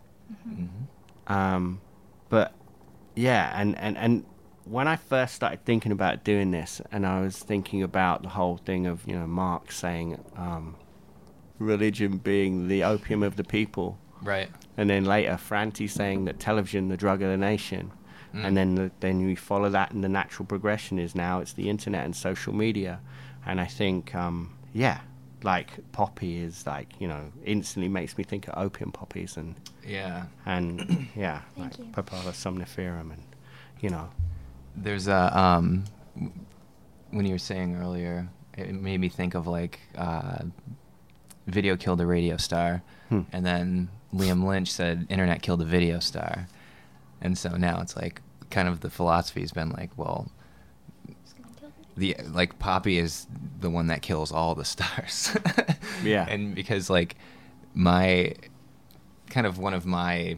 But yeah, and when I first started thinking about doing this, and I was thinking about the whole thing of, you know, Marx saying religion being the opium of the people, Right. and then later Franti saying that television the drug of the nation, and then we follow that, and the natural progression is now it's the internet and social media. And I think like poppy is like, you know, instantly makes me think of opium poppies and Yeah. and yeah, Thank like you. Papaver somniferum, and you know. There's a when you were saying earlier, it made me think of like video killed a radio star, and then Liam Lynch said internet killed a video star, and so now it's like kind of the philosophy's been like, well, the like Poppy is the one that kills all the stars. Yeah. And because like my kind of one of my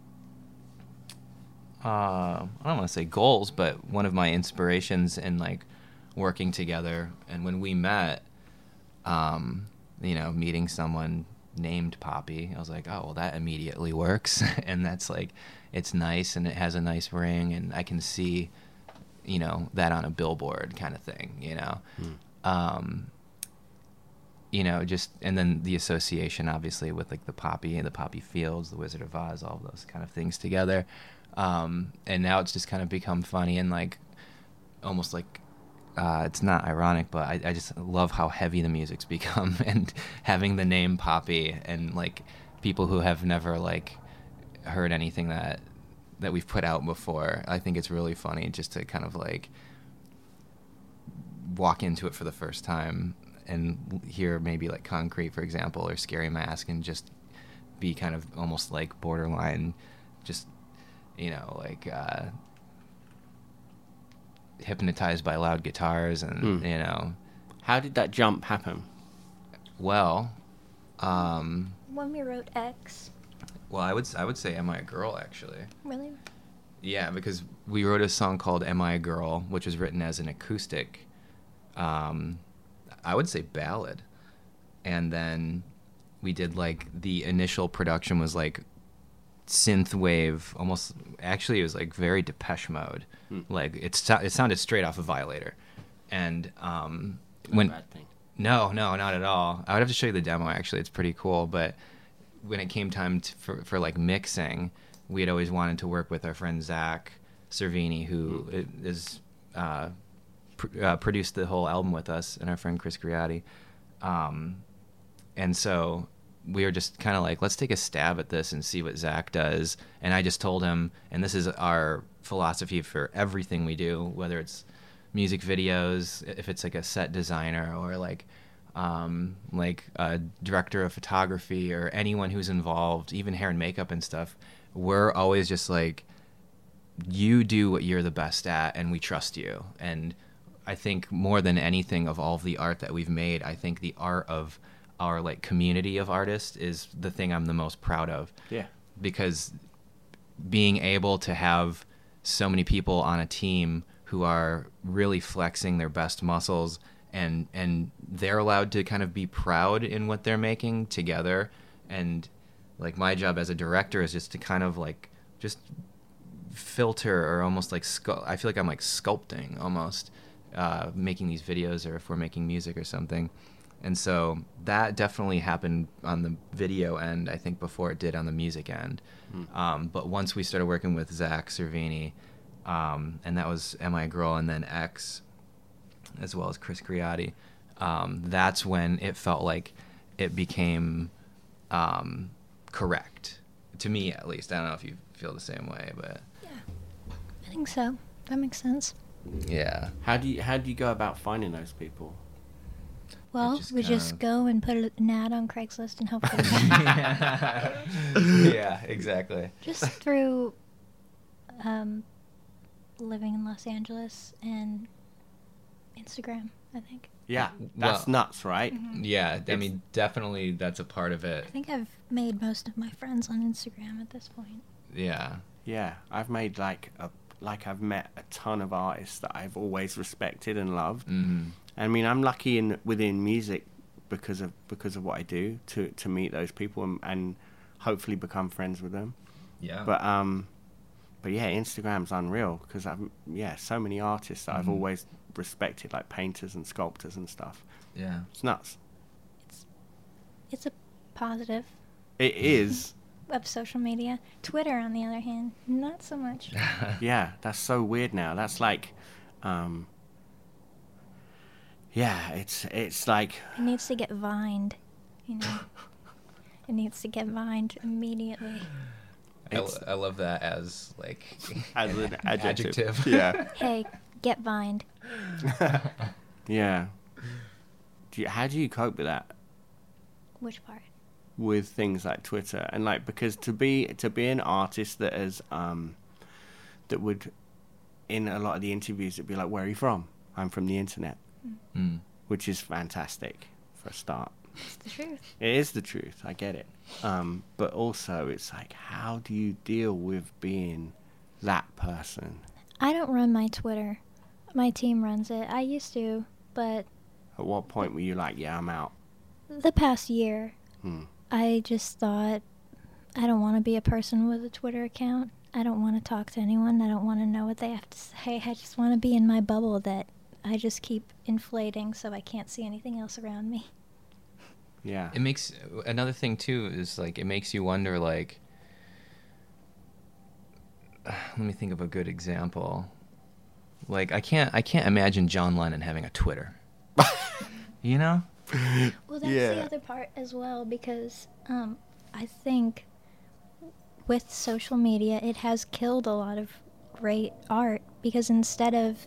I don't want to say goals, but one of my inspirations in like working together, and when we met, you know, meeting someone named Poppy, I was like, oh, well, that immediately works. And that's like, it's nice and it has a nice ring, and I can see, you know, that on a billboard kind of thing, you know. You know, just, and then the association obviously with like the poppy and the poppy fields, the Wizard of Oz, all those kind of things together. And now it's just kind of become funny and like almost like it's not ironic, but I just love how heavy the music's become, and having the name Poppy and like people who have never like heard anything that we've put out before. I think it's really funny just to kind of like walk into it for the first time and hear maybe like Concrete, for example, or Scary Mask, and just be kind of almost like borderline, just, you know, like hypnotized by loud guitars and, you know. How did that jump happen? Well, When we wrote X. well, I would say Am I a Girl, actually. Really? Yeah, because we wrote a song called Am I a Girl, which was written as an acoustic, I would say ballad. And then we did like, the initial production was like synth wave, almost, actually it was like very Depeche Mode. Like it sounded straight off of Violator. And when Bad thing. No, not at all. I would have to show you the demo, actually. It's pretty cool. But when it came time for like mixing, we had always wanted to work with our friend Zach Cervini, who is produced the whole album with us, and our friend Chris Griatti. And so we were just kind of like, let's take a stab at this and see what Zach does. And I just told him, and this is our philosophy for everything we do, whether it's music videos, if it's like a set designer, or like a director of photography, or anyone who's involved, even hair and makeup and stuff, we're always just like, you do what you're the best at, and we trust you. And I think more than anything of all of the art that we've made, I think the art of our like community of artists is the thing I'm the most proud of. Yeah. Because being able to have so many people on a team who are really flexing their best muscles, and they're allowed to kind of be proud in what they're making together. And like my job as a director is just to kind of like just filter, or almost like I feel like I'm like sculpting almost, making these videos, or if we're making music or something. And so that definitely happened on the video end, I think, before it did on the music end. But once we started working with Zach Cervini, and that was Am I a Girl, and then X, as well as Chris Griatti, that's when it felt like it became correct, to me at least. I don't know if you feel the same way, but Yeah, I think so. That makes sense. yeah. How do you go about finding those people? Well, just we kinda- just go and put an ad on Craigslist and hope for the best. Yeah, exactly. Just through living in Los Angeles and Instagram, I think. Yeah, that's Well- nuts, right? Yeah, I mean, definitely that's a part of it. I think I've made most of my friends on Instagram at this point. Yeah. Yeah, I've made I've met a ton of artists that I've always respected and loved. Mm-hmm. I mean, I'm lucky within music because of what I do to meet those people and hopefully become friends with them. Yeah. But yeah, Instagram's unreal because so many artists that I've always respected, like painters and sculptors and stuff. Yeah. It's nuts. It's a positive It is. of social media. Twitter, on the other hand, not so much. yeah, it's like It needs to get vined, you know. It needs to get vined immediately. I love that as like as an adjective. Yeah. Hey, get vined. Yeah. How do you cope with that? Which part? With things like Twitter and like, because to be an artist that is that would, in a lot of the interviews, it'd be like, where are you from? I'm from the internet. Which is fantastic for a start. It's the truth. It is the truth. I get it. But also it's like, how do you deal with being that person? I don't run my Twitter. My team runs it. I used to, but At what point were you like, yeah, I'm out? the past year, I just thought, I don't want to be a person with a Twitter account. I don't want to talk to anyone. I don't want to know what they have to say. I just want to be in my bubble that I just keep inflating so I can't see anything else around me. Yeah. It makes another thing too is like it makes you wonder like let me think of a good example. Like I can't imagine John Lennon having a Twitter. You know? Well, that's the other part as well, because I think with social media, it has killed a lot of great art, because instead of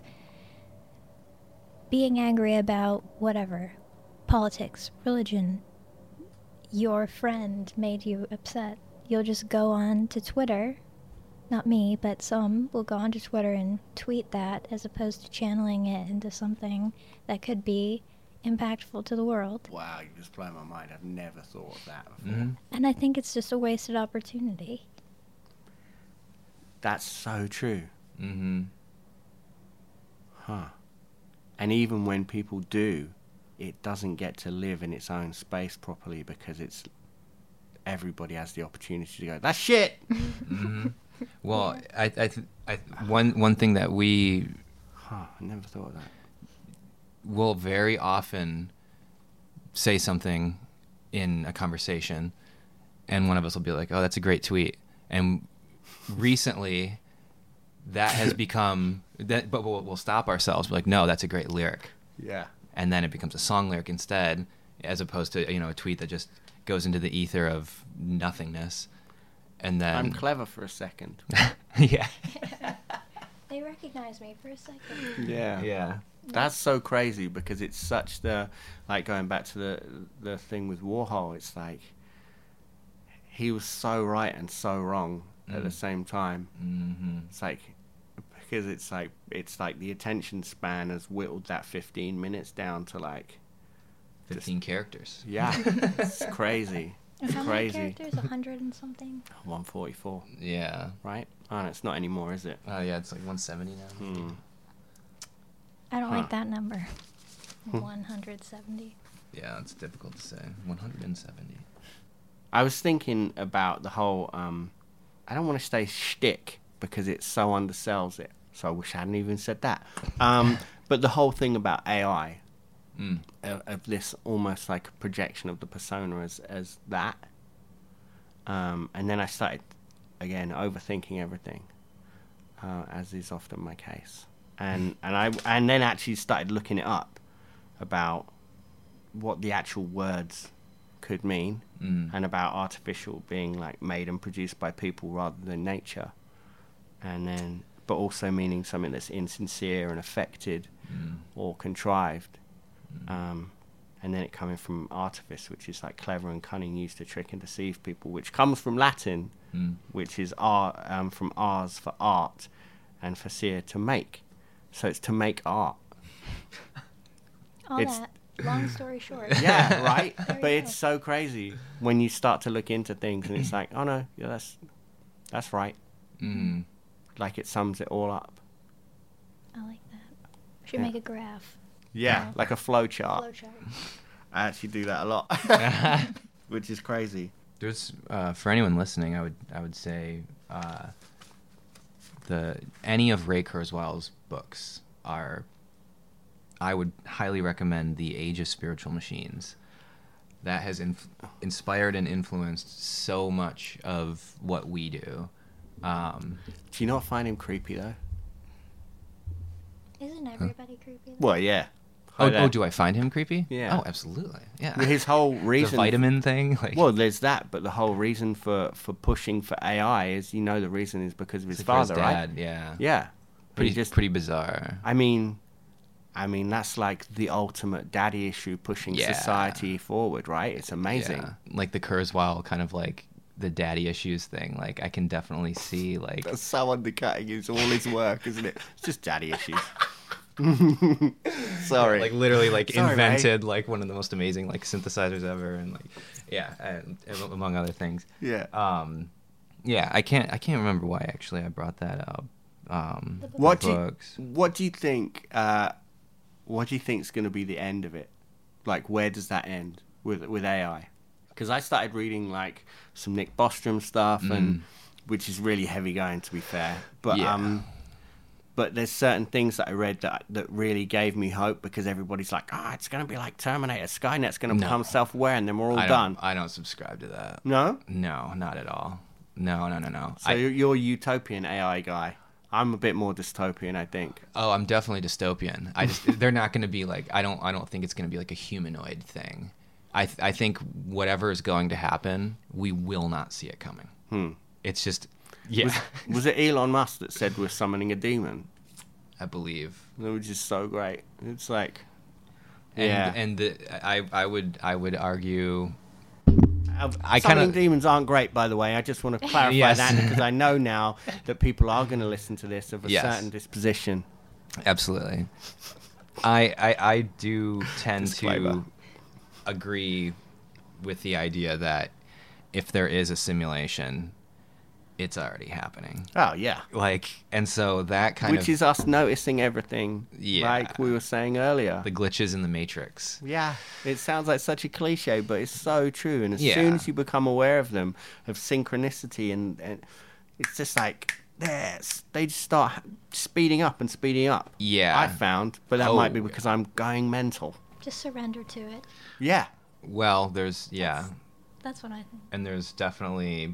being angry about whatever, politics, religion, your friend made you upset, you'll just go on to Twitter. Not me, but some will go onto Twitter and tweet that, as opposed to channeling it into something that could be impactful to the world. Wow, you just blow my mind. I've never thought of that before. And I think it's just a wasted opportunity. That's so true. Mm-hmm. Huh. And even when people do, it doesn't get to live in its own space properly, because it's everybody has the opportunity to go, that's shit! Mm-hmm. Well, one thing that we I never thought of that. will very often say something in a conversation, and one of us will be like, oh, that's a great tweet. And recently, that has become that, but we'll stop ourselves. We're like, no, that's a great lyric. Yeah. And then it becomes a song lyric instead, as opposed to a tweet that just goes into the ether of nothingness. And then I'm clever for a second. Yeah. They recognize me for a second. Yeah. Yeah. That's so crazy, because it's such like going back to the thing with Warhol, it's like he was so right and so wrong at the same time. Mm-hmm. It's like, because it's like the attention span has whittled that 15 minutes down to like 15 characters. Yeah. It's crazy. It's How crazy. many characters? 100 and something? 144. Yeah. Right? Oh, no, it's not anymore, is it? Oh, yeah, it's like 170 now. I don't like that number. 170. Yeah, it's difficult to say. 170. I was thinking about the whole, I don't want to say shtick, because it so undersells it. So I wish I hadn't even said that. But the whole thing about AI, of this almost like a projection of the persona as that. And then I started, again, overthinking everything, as is often my case. And then actually started looking it up about what the actual words could mean, and about artificial being like made and produced by people rather than nature, and then but also meaning something that's insincere and affected or contrived, and then it coming from artifice, which is like clever and cunning, used to trick and deceive people, which comes from Latin, which is from ars for art, and facere to make. So it's to make art. All that. Long story short. Yeah, right? But it's so crazy when you start to look into things, and it's like, oh no, yeah, that's right. Like it sums it all up. I like that. We should make a graph. Yeah, like a flow chart. Flowchart. I actually do that a lot, which is crazy. There's for anyone listening, I would say any of Ray Kurzweil's books are. I would highly recommend The Age of Spiritual Machines. That has inspired and influenced so much of what we do. Do you not find him creepy though? Isn't everybody creepy? Well, yeah, Do I find him creepy? Yeah. Oh, absolutely. Yeah. His whole reason... The vitamin thing? Like... Well, there's that, but the whole reason for pushing for AI is, the reason is because of his father, his dad, right? Yeah. Yeah. Pretty bizarre. I mean, that's like the ultimate daddy issue pushing society forward, right? It's amazing. Yeah. Like the Kurzweil kind of like the daddy issues thing. Like I can definitely see like... That's so undercutting. It's all his work, isn't it? It's just daddy issues. Sorry. Like literally like invented like one of the most amazing like synthesizers ever, and like and among other things. Yeah. I can't remember why actually I brought that up. What do you think is going to be the end of it? Like where does that end with AI? Because I started reading like some Nick Bostrom stuff and which is really heavy going, to be fair. But there's certain things that I read that really gave me hope, because everybody's like, it's going to be like Terminator. Skynet's going to become self-aware and then we're all done. I don't subscribe to that. No? No, not at all. No. So you're a utopian AI guy. I'm a bit more dystopian, I think. Oh, I'm definitely dystopian. They're not going to be like, I don't think it's going to be like a humanoid thing. I think whatever is going to happen, we will not see it coming. It's just... Yeah. Was it Elon Musk that said we're summoning a demon? I believe. Which is so great. It's like, I would argue. Summoning demons aren't great, by the way. I just want to clarify that, because I know now that people are going to listen to this of a certain disposition. Absolutely. I do tend to agree with the idea that if there is a simulation, it's already happening. Oh, yeah. And so that kind Which is us noticing everything, like we were saying earlier. The glitches in the Matrix. Yeah. It sounds like such a cliche, but it's so true. And as soon as you become aware of them, of synchronicity, and it's just like, they just start speeding up. Yeah. I found, but that might be because I'm going mental. Just surrender to it. Yeah. Well, there's, That's what I think. And there's definitely...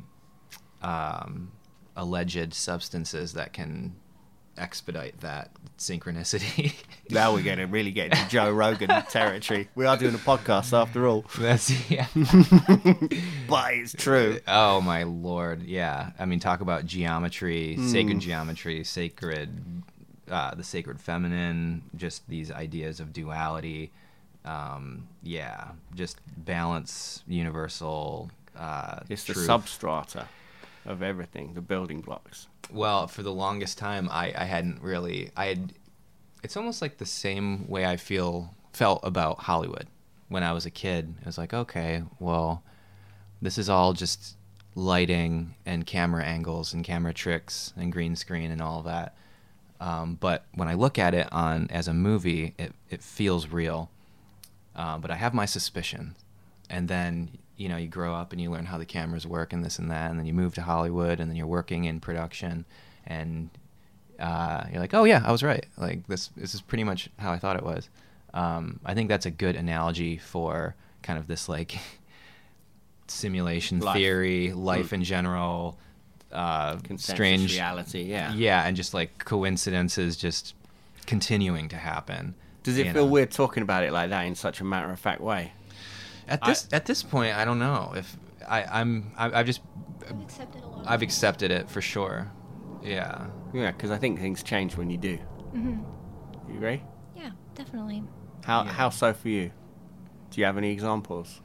alleged substances that can expedite that synchronicity. Now we're going to really get into Joe Rogan territory. We are doing a podcast after all. But it's true. Oh my Lord, yeah. I mean, talk about geometry, sacred geometry, the sacred feminine, just these ideas of duality. Just balance, universal it's truth. The substrata of everything, the building blocks. Well, for the longest time, I hadn't really... It's almost like the same way I felt about Hollywood when I was a kid. It was like, okay, well, this is all just lighting and camera angles and camera tricks and green screen and all of that. But when I look at it as a movie, it feels real. But I have my suspicions. And then... you grow up and you learn how the cameras work and this and that, and then you move to Hollywood, and then you're working in production, and you're like, oh yeah, I was right. Like this is pretty much how I thought it was. I think that's a good analogy for kind of this like simulation theory, life in general, strange reality, and just like coincidences just continuing to happen. Does it feel weird talking about it like that in such a matter-of-fact way? At this point, I don't know if I've accepted it for sure. Yeah. Yeah, because I think things change when you do. Mm-hmm. You agree? Yeah, definitely. How so for you? Do you have any examples?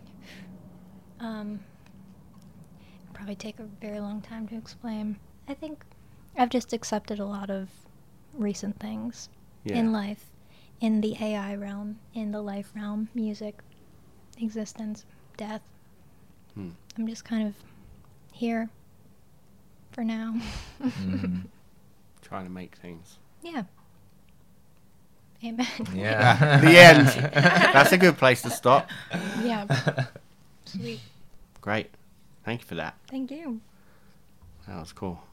Probably take a very long time to explain. I think I've just accepted a lot of recent things in life, in the AI realm, in the life realm, music, existence, death. I'm just kind of here for now. Trying to make things. Yeah. Amen. Yeah. The end. That's a good place to stop. Yeah. Sweet. Great. Thank you for that. Thank you. That was cool.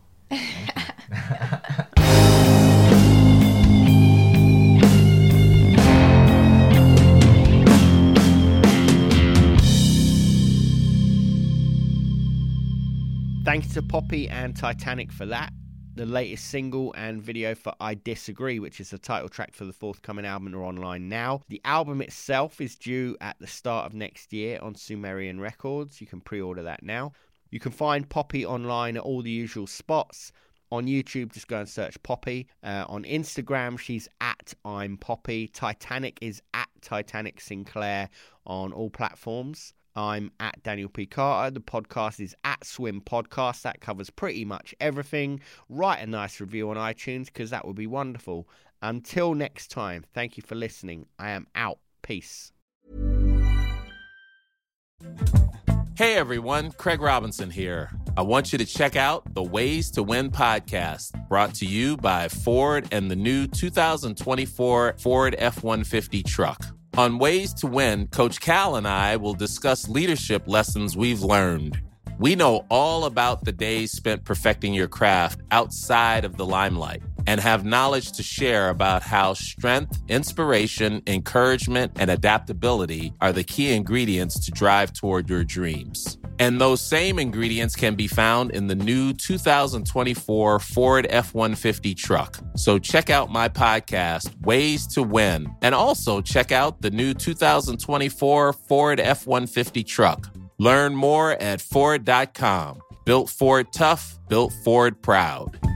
Thanks to Poppy and Titanic for that. The latest single and video for I Disagree, which is the title track for the forthcoming album, are online now. The album itself is due at the start of next year on Sumerian Records. You can pre-order that now. You can find Poppy online at all the usual spots. On YouTube, just go and search Poppy. On Instagram, she's at I'm Poppy. Titanic is at Titanic Sinclair on all platforms. I'm at Daniel P. Carter. The podcast is at Swim Podcast. That covers pretty much everything. Write a nice review on iTunes because that would be wonderful. Until next time, thank you for listening. I am out. Peace. Hey everyone, Craig Robinson here. I want you to check out the Ways to Win podcast, brought to you by Ford and the new 2024 Ford F-150 truck. On Ways to Win, Coach Cal and I will discuss leadership lessons we've learned. We know all about the days spent perfecting your craft outside of the limelight and have knowledge to share about how strength, inspiration, encouragement, and adaptability are the key ingredients to drive toward your dreams. And those same ingredients can be found in the new 2024 Ford F-150 truck. So check out my podcast, Ways to Win, and also check out the new 2024 Ford F-150 truck. Learn more at Ford.com. Built Ford tough, built Ford proud.